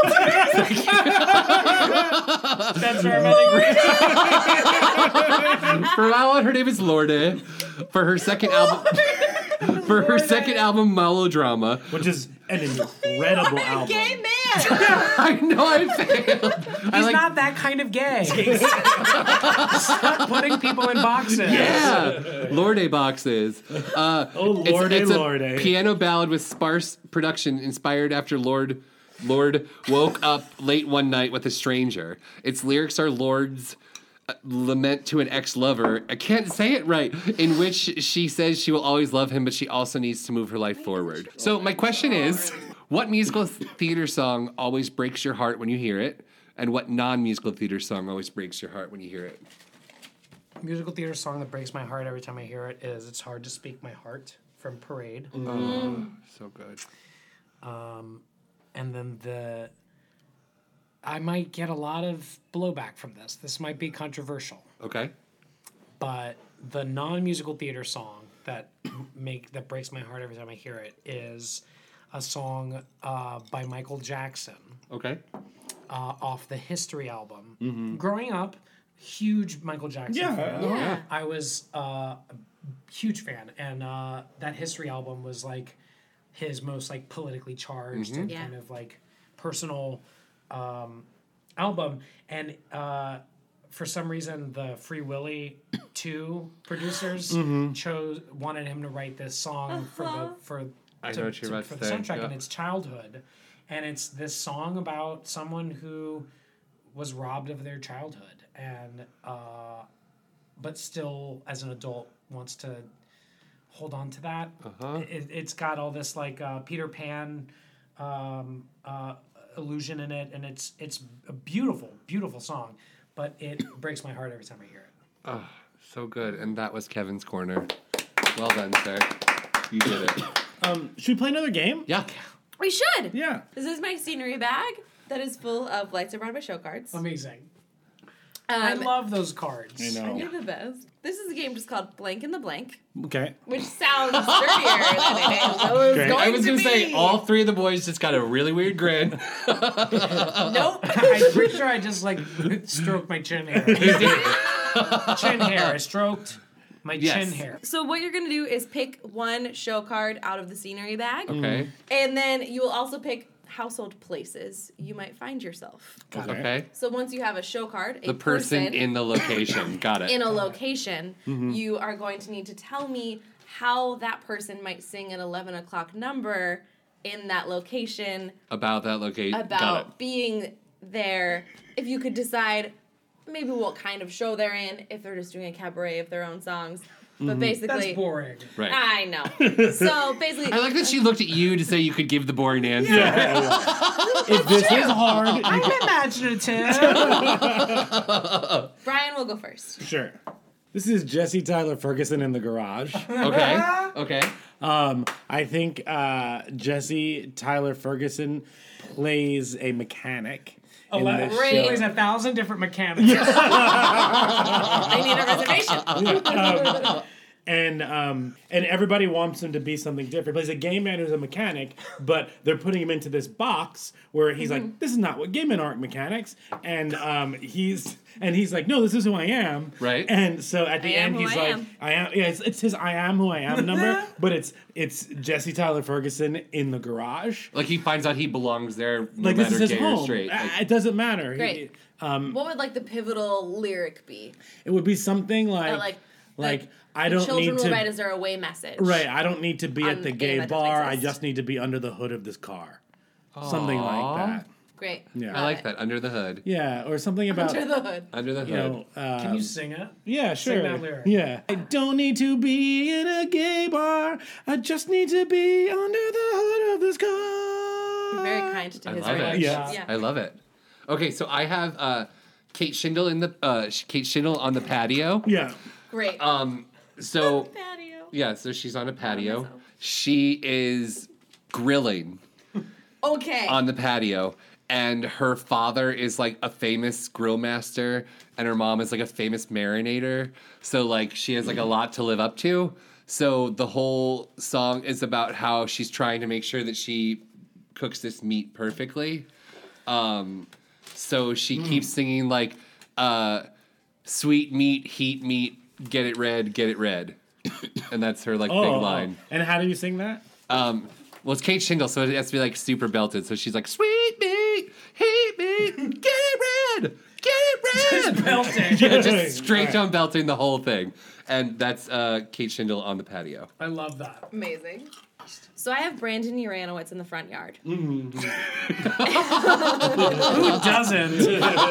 Speaker 9: That's our wedding.
Speaker 7: For now on, her name is Lorde. For her second album, for her second album, Melodrama.
Speaker 8: Which is an incredible album.
Speaker 3: Gay man.
Speaker 7: I know I failed.
Speaker 9: He's
Speaker 7: I like,
Speaker 9: not that kind of gay. Stop putting people in boxes.
Speaker 7: yeah, Lorde boxes. Uh,
Speaker 8: Oh,
Speaker 7: it's-
Speaker 8: Lorde,
Speaker 7: it's, a
Speaker 8: Lorde.
Speaker 7: piano ballad with sparse production, inspired after Lord Lord woke up late one night with a stranger. Its lyrics are Lord's uh, lament to an ex-lover. I can't say it right. In which she says she will always love him, but she also needs to move her life forward. So my question is, what musical theater song always breaks your heart when you hear it, and what non-musical theater song always breaks your heart when you hear it?
Speaker 9: Musical theater song that breaks my heart every time I hear it is "It's Hard to Speak My Heart" from Parade.
Speaker 7: Oh, so good.
Speaker 9: Um, and then the I might get a lot of blowback from this. This might be controversial,
Speaker 7: Okay.
Speaker 9: but the non-musical theater song that make that breaks my heart every time I hear it is a song uh, by Michael Jackson
Speaker 7: Okay.
Speaker 9: uh, off the History album.
Speaker 7: Mm-hmm.
Speaker 9: Growing up, huge Michael Jackson
Speaker 8: Yeah.
Speaker 9: fan.
Speaker 3: Yeah.
Speaker 9: I was uh, a huge fan, and uh, that History album was like his most like politically charged and
Speaker 3: Yeah.
Speaker 9: kind of like personal um, album. And uh, for some reason, the Free Willy two producers chose wanted him to write this song for the for
Speaker 7: I
Speaker 9: to-
Speaker 7: know what you're
Speaker 9: to-
Speaker 7: about
Speaker 9: for
Speaker 7: to
Speaker 9: the
Speaker 7: say,
Speaker 9: soundtrack,
Speaker 7: yeah.
Speaker 9: and it's childhood, and it's this song about someone who was robbed of their childhood, and uh, but still, as an adult, wants to hold on to that.
Speaker 7: Uh-huh.
Speaker 9: It, it's got all this like uh, Peter Pan um, uh, illusion in it, and it's it's a beautiful, beautiful song, but it breaks my heart every time I hear it.
Speaker 7: Oh, so good. And that was Kevin's Corner. Well done, sir. You did it.
Speaker 8: Um, should we play another game?
Speaker 7: Yeah.
Speaker 3: We should.
Speaker 8: Yeah.
Speaker 3: This is my scenery bag that is full of Lights of Broadway show cards.
Speaker 9: Amazing.
Speaker 3: Um,
Speaker 9: I love those cards.
Speaker 8: I know.
Speaker 3: You're the best. This is a game just called Blank in the Blank,
Speaker 8: Okay.
Speaker 3: which sounds dirtier than it is. I was
Speaker 8: Great.
Speaker 3: going
Speaker 7: I was
Speaker 3: to
Speaker 7: going to say,
Speaker 3: be.
Speaker 7: all three of the boys just got a really weird grin.
Speaker 3: Nope.
Speaker 9: I'm pretty sure I just like stroked my chin hair. Chin hair. I stroked my
Speaker 7: Yes.
Speaker 9: chin hair.
Speaker 3: So what you're gonna do is pick one show card out of the scenery bag,
Speaker 7: Okay.
Speaker 3: and then you will also pick household places you might find yourself.
Speaker 7: Okay.
Speaker 3: So once you have a show card, a
Speaker 7: The person in the location. Got it.
Speaker 3: in a location, you are going to need to tell me how that person might sing an eleven o'clock number in that location
Speaker 7: About that location. Got it.
Speaker 3: about being there. If you could decide maybe what kind of show they're in, if they're just doing a cabaret of their own songs. But basically,
Speaker 9: That's boring.
Speaker 7: Right.
Speaker 3: I know. So basically,
Speaker 7: I like that she looked at you to say you could give the boring answer.
Speaker 8: If this is hard, you
Speaker 9: I'm
Speaker 8: can-
Speaker 9: imaginative.
Speaker 3: Brian will go first.
Speaker 8: sure. This is Jesse Tyler Ferguson in the garage.
Speaker 7: Okay. Okay.
Speaker 8: Um, I think uh, Jesse Tyler Ferguson plays a mechanic.
Speaker 9: Oh,
Speaker 8: in
Speaker 9: wow.
Speaker 8: this
Speaker 9: He
Speaker 8: show.
Speaker 9: plays a thousand different mechanics.
Speaker 6: I need a reservation.
Speaker 8: um, and um, and everybody wants him to be something different. He plays a gay man who's a mechanic, but they're putting him into this box where he's
Speaker 6: Mm-hmm.
Speaker 8: like, "This is not what gay men aren't mechanics," and um, he's and he's like, "No, this is who I am."
Speaker 7: Right.
Speaker 8: And so at the
Speaker 6: I am
Speaker 8: end,
Speaker 6: who
Speaker 8: he's
Speaker 6: I
Speaker 8: like,
Speaker 6: am.
Speaker 8: "I am." Yeah, it's, it's his "I am who I am" number, but it's it's Jesse Tyler Ferguson in the garage.
Speaker 7: Like he finds out he belongs there, no
Speaker 8: Like this
Speaker 7: matter
Speaker 8: is his
Speaker 7: gay or
Speaker 8: home.
Speaker 7: straight.
Speaker 8: Uh,
Speaker 7: Like,
Speaker 8: it doesn't matter. He-
Speaker 6: Great.
Speaker 8: um,
Speaker 6: What would like the pivotal lyric be?
Speaker 8: it would be something like
Speaker 6: Or, like,
Speaker 8: like
Speaker 6: the-
Speaker 8: I
Speaker 6: the
Speaker 8: don't
Speaker 6: children
Speaker 8: need
Speaker 6: will
Speaker 8: to.
Speaker 6: write as their away message.
Speaker 8: Right, I don't need to be
Speaker 6: On
Speaker 8: at the
Speaker 6: the
Speaker 8: gay
Speaker 6: game that doesn't
Speaker 8: bar. I
Speaker 6: exist.
Speaker 8: just need to be under the hood of this car. Something
Speaker 7: Aw.
Speaker 8: like that.
Speaker 6: Great.
Speaker 8: Yeah.
Speaker 7: I like that. Under the hood.
Speaker 8: Yeah, or something about
Speaker 6: Under the hood.
Speaker 7: Under the hood.
Speaker 8: you know. Uh,
Speaker 9: Can you sing it?
Speaker 8: yeah,
Speaker 9: sing
Speaker 8: sure.
Speaker 9: that lyric?
Speaker 8: Yeah, I don't need to be in a gay bar. I just need to be under the hood of this car.
Speaker 6: You're very kind to
Speaker 7: I
Speaker 6: his
Speaker 7: love it.
Speaker 6: range.
Speaker 8: Yeah.
Speaker 6: yeah.
Speaker 7: I love it. Okay, so I have uh, Kate Schindel in the uh, Sh- Kate Schindel on the patio.
Speaker 8: Yeah.
Speaker 6: Great.
Speaker 7: Um, so
Speaker 6: Patio.
Speaker 7: yeah, so she's on a patio.
Speaker 6: myself.
Speaker 7: She is grilling
Speaker 6: Okay.
Speaker 7: on the patio, and her father is like a famous grill master, and her mom is like a famous marinator. So like she has like a lot to live up to. So the whole song is about how she's trying to make sure that she cooks this meat perfectly. Um, so she keeps singing like, uh, "Sweet meat, heat meat, get it red, get it red," and that's her like
Speaker 8: Oh,
Speaker 7: big
Speaker 8: oh.
Speaker 7: line.
Speaker 8: And how do you sing that?
Speaker 7: Um, well, it's Kate Schindel, so it has to be like super belted. So she's like, "Sweet meat, heat meat, get it red, get it red."
Speaker 9: Belting.
Speaker 7: Yeah, just straight down belting the whole thing, and that's uh, Kate Schindel on the patio.
Speaker 9: I love that.
Speaker 6: Amazing. So I have Brandon Uranowitz in the front yard.
Speaker 9: Who doesn't?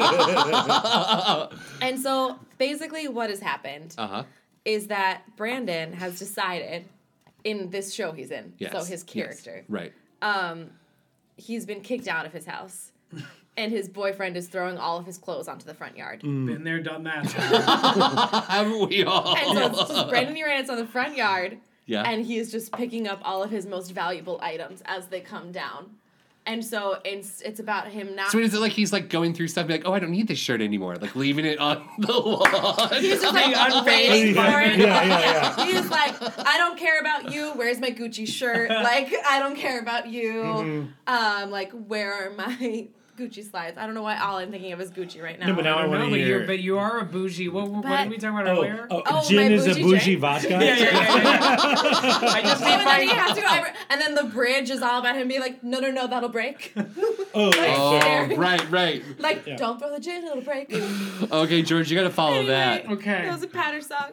Speaker 6: And so basically what has happened
Speaker 7: Uh huh.
Speaker 6: is that Brandon has decided in this show he's in,
Speaker 7: Yes.
Speaker 6: so his
Speaker 7: Yes.
Speaker 6: character,
Speaker 7: Right.
Speaker 6: he's been kicked out of his house. And his boyfriend is throwing all of his clothes onto the front yard.
Speaker 9: Been there, done that.
Speaker 7: Haven't we all?
Speaker 6: And so it's just Brandon Uranowitz on the front yard.
Speaker 7: Yeah.
Speaker 6: And he is just picking up all of his most valuable items as they come down. And so it's it's about him not.
Speaker 7: So is it like he's like going through stuff, and be like, "Oh, I don't need this shirt anymore," like leaving it on the lawn?
Speaker 6: He's just like
Speaker 9: unfazed
Speaker 6: waiting
Speaker 9: by
Speaker 6: for it.
Speaker 8: Yeah, yeah, yeah.
Speaker 6: He's like, I don't care about you. Where's my Gucci shirt? Like, I don't care about you.
Speaker 8: Mm-hmm.
Speaker 6: Um, like, where are my Gucci slides? I don't know why all I'm thinking of is Gucci right now.
Speaker 8: No, but now I
Speaker 9: No,
Speaker 8: want to
Speaker 9: but,
Speaker 8: hear.
Speaker 9: you're, but you are a bougie. What, what, what are we talking about
Speaker 8: oh,
Speaker 9: earlier?
Speaker 8: oh,
Speaker 6: Oh,
Speaker 8: gin
Speaker 6: my
Speaker 8: is a
Speaker 6: bougie
Speaker 8: bougie
Speaker 6: drink?
Speaker 8: vodka.
Speaker 9: Yeah, yeah, yeah, yeah, yeah. I just
Speaker 6: Oh,
Speaker 9: need
Speaker 6: and then he
Speaker 9: my.
Speaker 6: has to go over, and then the bridge is all about him being like, no, no, no, that'll break.
Speaker 8: Oh,
Speaker 7: Oh,
Speaker 6: Scary.
Speaker 7: right, right.
Speaker 6: Like,
Speaker 8: Yeah.
Speaker 6: don't throw the gin, it'll break.
Speaker 7: Okay, George, you got to follow that.
Speaker 6: Anyway,
Speaker 9: Okay.
Speaker 6: That was a patter song.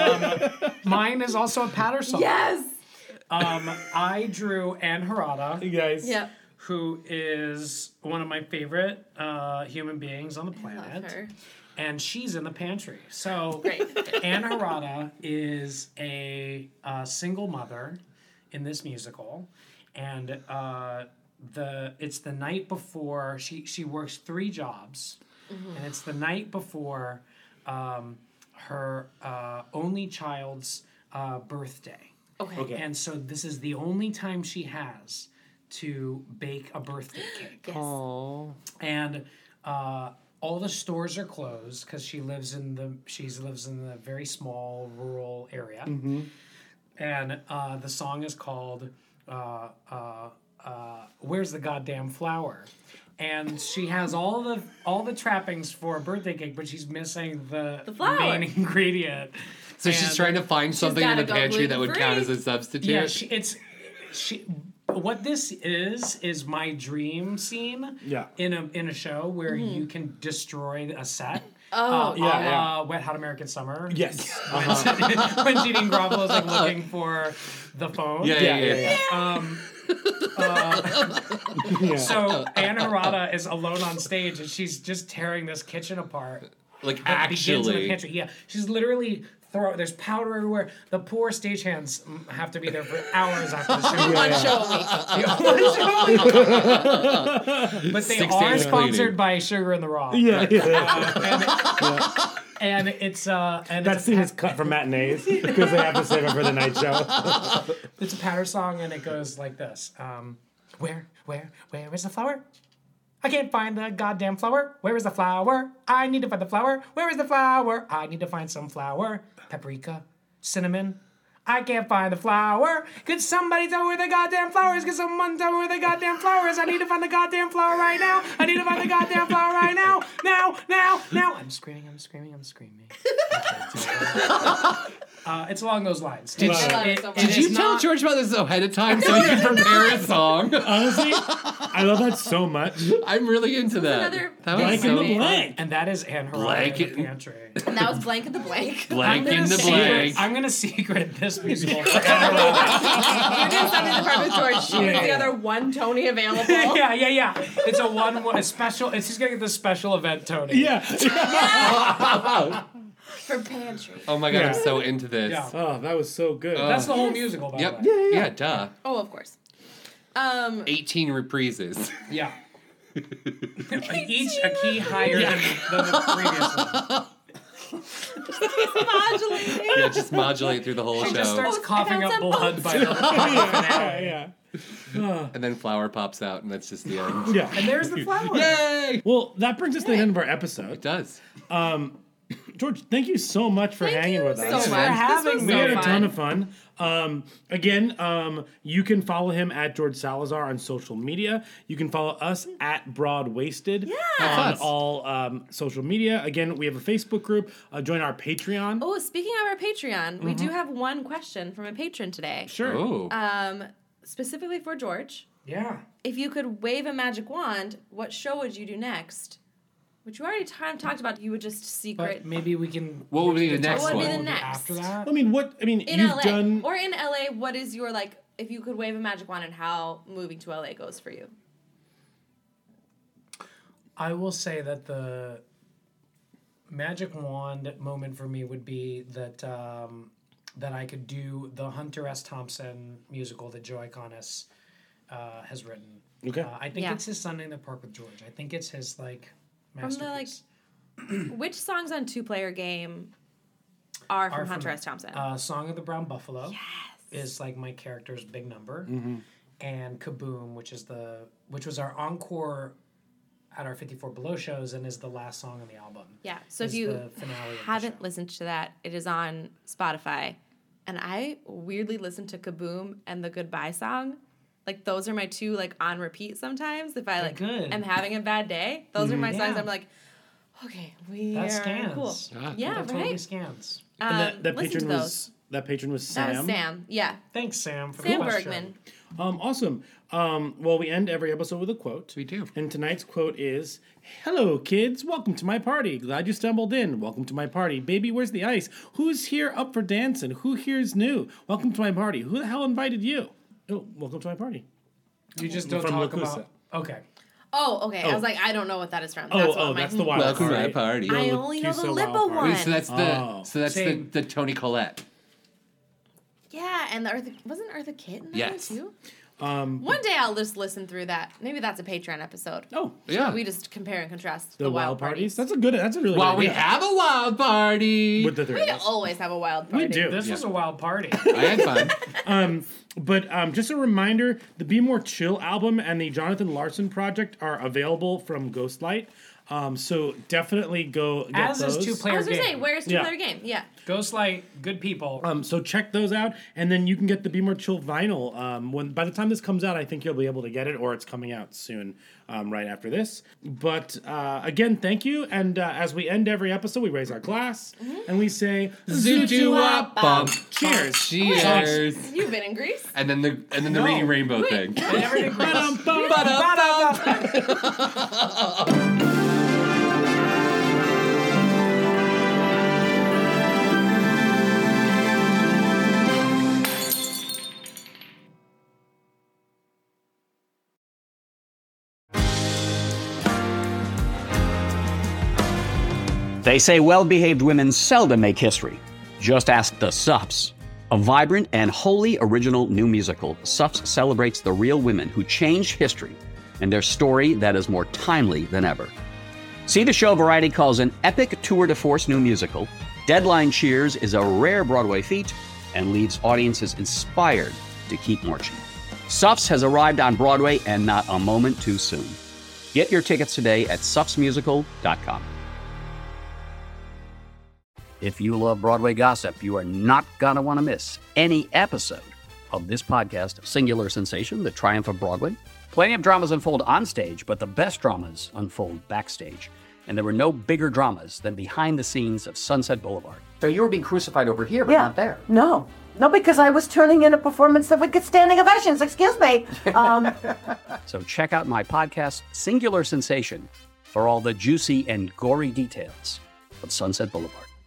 Speaker 9: Mine is also a patter song.
Speaker 6: Yes.
Speaker 9: Um, I drew Anne Harada,
Speaker 8: you guys.
Speaker 6: Yep.
Speaker 9: who is one of my favorite uh, human beings on the
Speaker 6: Love
Speaker 9: planet.
Speaker 6: her.
Speaker 9: And she's in the pantry. So
Speaker 6: Great.
Speaker 9: Anne Harada is a uh, single mother in this musical, and uh, the it's the night before she she works three jobs, and it's the night before um, her uh, only child's uh, birthday.
Speaker 6: Okay.
Speaker 8: Okay.
Speaker 9: And so this is the only time she has to bake a birthday cake.
Speaker 6: Yes.
Speaker 9: And uh, all the stores are closed because she lives in the she lives in the very small rural area. And uh, the song is called uh, uh, uh, "Where's the Goddamn Flour?" And she has all the all the trappings for a birthday cake, but she's missing the,
Speaker 6: The flour.
Speaker 9: main ingredient.
Speaker 7: So she's
Speaker 9: And-
Speaker 7: trying to find something in the
Speaker 6: gotta go
Speaker 7: pantry that would count as
Speaker 6: gluten-free.
Speaker 7: a substitute.
Speaker 9: Yeah, she, it's she. What this is is my dream scene.
Speaker 8: Yeah.
Speaker 9: In a in a show where you can destroy a set.
Speaker 6: Oh,
Speaker 9: uh,
Speaker 8: yeah,
Speaker 9: a la
Speaker 8: yeah.
Speaker 9: Wet Hot American Summer.
Speaker 8: Yes. Uh-huh.
Speaker 9: when Jeanine Garofalo is like looking for the phone.
Speaker 7: Yeah, yeah, yeah. yeah.
Speaker 9: Um, uh,
Speaker 8: Yeah.
Speaker 9: so Anne Harada is alone on stage and she's just tearing this kitchen apart.
Speaker 7: Like
Speaker 9: that begins in the
Speaker 7: actually.
Speaker 9: pantry. Yeah, she's literally throw. There's powder everywhere. The poor stagehands mm, have to be there for hours after the show.
Speaker 6: One
Speaker 8: yeah.
Speaker 6: show a week.
Speaker 9: But they
Speaker 7: Six
Speaker 9: are
Speaker 7: days
Speaker 9: sponsored
Speaker 7: cleaning.
Speaker 9: by Sugar in the Raw.
Speaker 8: Yeah, yeah.
Speaker 9: Uh, and, and it's uh and
Speaker 8: That
Speaker 9: it's
Speaker 8: scene
Speaker 9: a,
Speaker 8: is cut from matinees because they have to save it for the night show.
Speaker 9: it's a powder song and it goes like this. Um, where, where, where is the flower? I can't find the goddamn flower. Where is the flower? I need to find the flower. Where is the flower? I need to find some flower. Paprika, cinnamon. I can't find the flower. Could somebody tell me where the goddamn flower is? Could someone tell me where the goddamn flower is? I need to find the goddamn flower right now. I need to find the goddamn flower right now. Now, now, now. I'm screaming, I'm screaming, I'm screaming. uh, it's along those lines.
Speaker 7: Did,
Speaker 6: I love
Speaker 7: you,
Speaker 6: it so much.
Speaker 7: did you
Speaker 9: is
Speaker 7: tell
Speaker 9: not-
Speaker 7: George about this ahead of time so he could prepare a song?
Speaker 8: Honestly, I love that so much.
Speaker 7: I'm really into that.
Speaker 6: another
Speaker 7: That was
Speaker 8: Blank
Speaker 7: so
Speaker 8: in the
Speaker 6: Amazing.
Speaker 8: blank.
Speaker 9: And that is Anne Harada
Speaker 7: Blank
Speaker 9: in
Speaker 7: it-
Speaker 9: the pantry.
Speaker 6: And that was Blank in the Blank.
Speaker 7: Blank
Speaker 9: I'm
Speaker 7: in
Speaker 9: gonna
Speaker 7: the
Speaker 9: secret-
Speaker 7: blank.
Speaker 9: I'm gonna secret this musical for Anne Harada.
Speaker 6: You're doing something in the Department George. She
Speaker 8: Yeah,
Speaker 6: was the
Speaker 8: yeah.
Speaker 6: other one Tony available.
Speaker 9: yeah, yeah, yeah. It's a one, one a special. It's he's gonna get the special event Tony.
Speaker 8: Yeah.
Speaker 6: For pantry.
Speaker 7: Oh my god,
Speaker 8: Yeah.
Speaker 7: I'm so into this.
Speaker 9: Yeah.
Speaker 8: Oh, that was so good.
Speaker 9: That's the whole musical, by
Speaker 7: Yep.
Speaker 9: the way.
Speaker 7: Yeah, duh.
Speaker 6: Oh, of course. Um,
Speaker 7: eighteen reprises.
Speaker 9: Yeah. Each a key higher than, than the previous one.
Speaker 6: modulating.
Speaker 7: Yeah, just modulate through the whole
Speaker 9: She
Speaker 7: show.
Speaker 9: just starts
Speaker 6: Oh, I
Speaker 9: coughing
Speaker 6: found
Speaker 9: up
Speaker 6: some
Speaker 9: blood by the
Speaker 8: yeah, yeah.
Speaker 7: And then flower pops out, and that's just the end.
Speaker 8: Yeah.
Speaker 9: And there's the flower.
Speaker 7: Yay!
Speaker 8: Well, that brings us to the end of our
Speaker 7: It
Speaker 8: episode.
Speaker 7: does.
Speaker 8: George, thank you so much for
Speaker 6: Thank
Speaker 8: hanging
Speaker 6: you
Speaker 8: with
Speaker 6: so
Speaker 8: us.
Speaker 6: much.
Speaker 9: for
Speaker 6: This
Speaker 9: having
Speaker 6: was
Speaker 9: me.
Speaker 8: We
Speaker 6: so
Speaker 8: had a
Speaker 6: fun.
Speaker 8: ton of fun. Um, again, um, you can follow him at George Salazar on social media. You can follow us at Broad Wasted on
Speaker 7: Us.
Speaker 8: all um, social media. Again, we have a Facebook group. Uh, join our Patreon.
Speaker 6: Oh, speaking of our Patreon, we do have one question from a patron today.
Speaker 8: Sure.
Speaker 7: Oh.
Speaker 6: Um, specifically for George.
Speaker 9: Yeah.
Speaker 6: If you could wave a magic wand, what show would you do next? Which you already kind of talked about. You would just secret
Speaker 9: But maybe we can.
Speaker 7: What would be the
Speaker 9: we can
Speaker 7: next
Speaker 9: talk
Speaker 6: one?
Speaker 9: about
Speaker 6: What would be the
Speaker 9: After
Speaker 6: next?
Speaker 9: that.
Speaker 8: I mean, what? I mean,
Speaker 6: in
Speaker 8: you've
Speaker 6: L A
Speaker 8: done.
Speaker 6: or in L A. What is your like? If you could wave a magic wand, and how moving to L A goes for you?
Speaker 9: I will say that the magic wand moment for me would be that um, that I could do the Hunter S. Thompson musical that Joe Iconis uh, has written.
Speaker 8: Okay.
Speaker 9: Uh, I think
Speaker 6: Yeah.
Speaker 9: it's his Sunday in the Park with George. I think it's his like
Speaker 6: From the, like,
Speaker 9: masterpiece.
Speaker 6: Which songs on Two Player Game are from
Speaker 9: Are from
Speaker 6: Hunter
Speaker 9: that.
Speaker 6: S. Thompson?
Speaker 9: Uh, Song of the Brown Buffalo is like my character's big number, and Kaboom, which is the which was our encore at our fifty-four Below shows and is the last song on the album.
Speaker 6: Yeah. So if
Speaker 9: is
Speaker 6: you
Speaker 9: the finale of the
Speaker 6: haven't
Speaker 9: show.
Speaker 6: listened to that, it is on Spotify. And I weirdly listen to Kaboom and the Goodbye song. Like those are my two like on repeat sometimes. If I like
Speaker 9: good.
Speaker 6: am having a bad day, those are my songs.
Speaker 9: Yeah.
Speaker 6: I'm like, okay, we
Speaker 9: That
Speaker 6: are
Speaker 9: scans.
Speaker 6: cool.
Speaker 7: Ah.
Speaker 6: Yeah,
Speaker 9: that
Speaker 6: right.
Speaker 9: totally scans.
Speaker 6: Um,
Speaker 8: And that, that
Speaker 6: listen
Speaker 8: patron
Speaker 6: to those.
Speaker 8: was that patron was
Speaker 6: That
Speaker 8: Sam.
Speaker 6: was Sam. Yeah,
Speaker 9: Thanks, Sam, for
Speaker 6: Sam
Speaker 9: the question.
Speaker 6: Bergman.
Speaker 8: Um, awesome. Um, well, we end every episode with a quote.
Speaker 7: We do.
Speaker 8: And tonight's quote is, "Hello, kids. Welcome to my party. Glad you stumbled in. Welcome to my party. Baby, where's the ice? Who's here up for dancing? Who here's new? Welcome to my party. Who the hell invited you? Oh, welcome to my party."
Speaker 9: You just don't
Speaker 8: From
Speaker 9: talk
Speaker 8: La Cusa.
Speaker 9: about. Okay.
Speaker 6: Oh, okay. I
Speaker 8: Oh.
Speaker 6: was like, I don't know what that is from.
Speaker 8: Oh,
Speaker 6: That's what
Speaker 8: oh,
Speaker 6: my-
Speaker 8: that's the wild
Speaker 7: Welcome to my
Speaker 8: party.
Speaker 7: party.
Speaker 6: I
Speaker 8: La
Speaker 6: only know the
Speaker 8: Cusa
Speaker 6: Lippa
Speaker 8: Wild Party.
Speaker 6: one.
Speaker 7: So that's the
Speaker 8: Oh.
Speaker 7: so that's the,
Speaker 9: Same.
Speaker 7: the Tony Collette.
Speaker 6: Yeah, and the Eartha wasn't Eartha Kitt in that
Speaker 7: Yes.
Speaker 6: one too?
Speaker 8: Um,
Speaker 6: One day I'll just listen through that. Maybe that's a Patreon episode.
Speaker 8: oh,
Speaker 7: Yeah.
Speaker 6: We just compare and contrast
Speaker 8: the,
Speaker 6: the,
Speaker 8: wild, parties. That's a good. That's a really
Speaker 7: Well,
Speaker 8: good
Speaker 7: we
Speaker 8: idea.
Speaker 7: have a wild party.
Speaker 8: with the three
Speaker 6: We
Speaker 8: of us.
Speaker 6: always have a wild party.
Speaker 8: We do.
Speaker 9: This was a wild party.
Speaker 7: I had fun.
Speaker 8: Um, but um, just a reminder, the Be More Chill album and the Jonathan Larson project are available from Ghostlight. Um, so definitely go get
Speaker 9: As
Speaker 8: those.
Speaker 9: is two
Speaker 6: I
Speaker 9: player
Speaker 6: was gonna
Speaker 9: game.
Speaker 6: say, where's two
Speaker 8: Yeah.
Speaker 6: player game? Yeah.
Speaker 9: Ghostlight, good people.
Speaker 8: Um, so check those out, and then you can get the Be More Chill vinyl. Um, when by the time this comes out, I think you'll be able to get it, or it's coming out soon, um, right after this. But uh, again, thank you. And uh, as we end every episode, we raise our glass and we say
Speaker 7: Zoot-wop-bum.
Speaker 8: Cheers.
Speaker 7: Cheers.
Speaker 6: You've been in Greece?
Speaker 7: And then the and then the
Speaker 9: No.
Speaker 7: reading rainbow thing.
Speaker 9: I never did Grease.
Speaker 4: They say well-behaved women seldom make history. Just ask the Suffs. A vibrant and wholly original new musical, Suffs celebrates the real women who changed history and their story that is more timely than ever. See the show Variety calls an epic tour de force new musical. Deadline cheers is a rare Broadway feat and leaves audiences inspired to keep marching. Suffs has arrived on Broadway and not a moment too soon. Get your tickets today at suffs musical dot com. If you love Broadway gossip, you are not going to want to miss any episode of this podcast, Singular Sensation, The Triumph of Broadway. Plenty of dramas unfold on stage, but the best dramas unfold backstage. And there were no bigger dramas than behind the scenes of Sunset Boulevard. So you were being crucified over here, but
Speaker 2: Yeah.
Speaker 4: not there.
Speaker 2: No. No, because I was turning in a performance that would get standing ovations. Excuse me. Um,
Speaker 4: So check out my podcast, Singular Sensation, for all the juicy and gory details of Sunset Boulevard.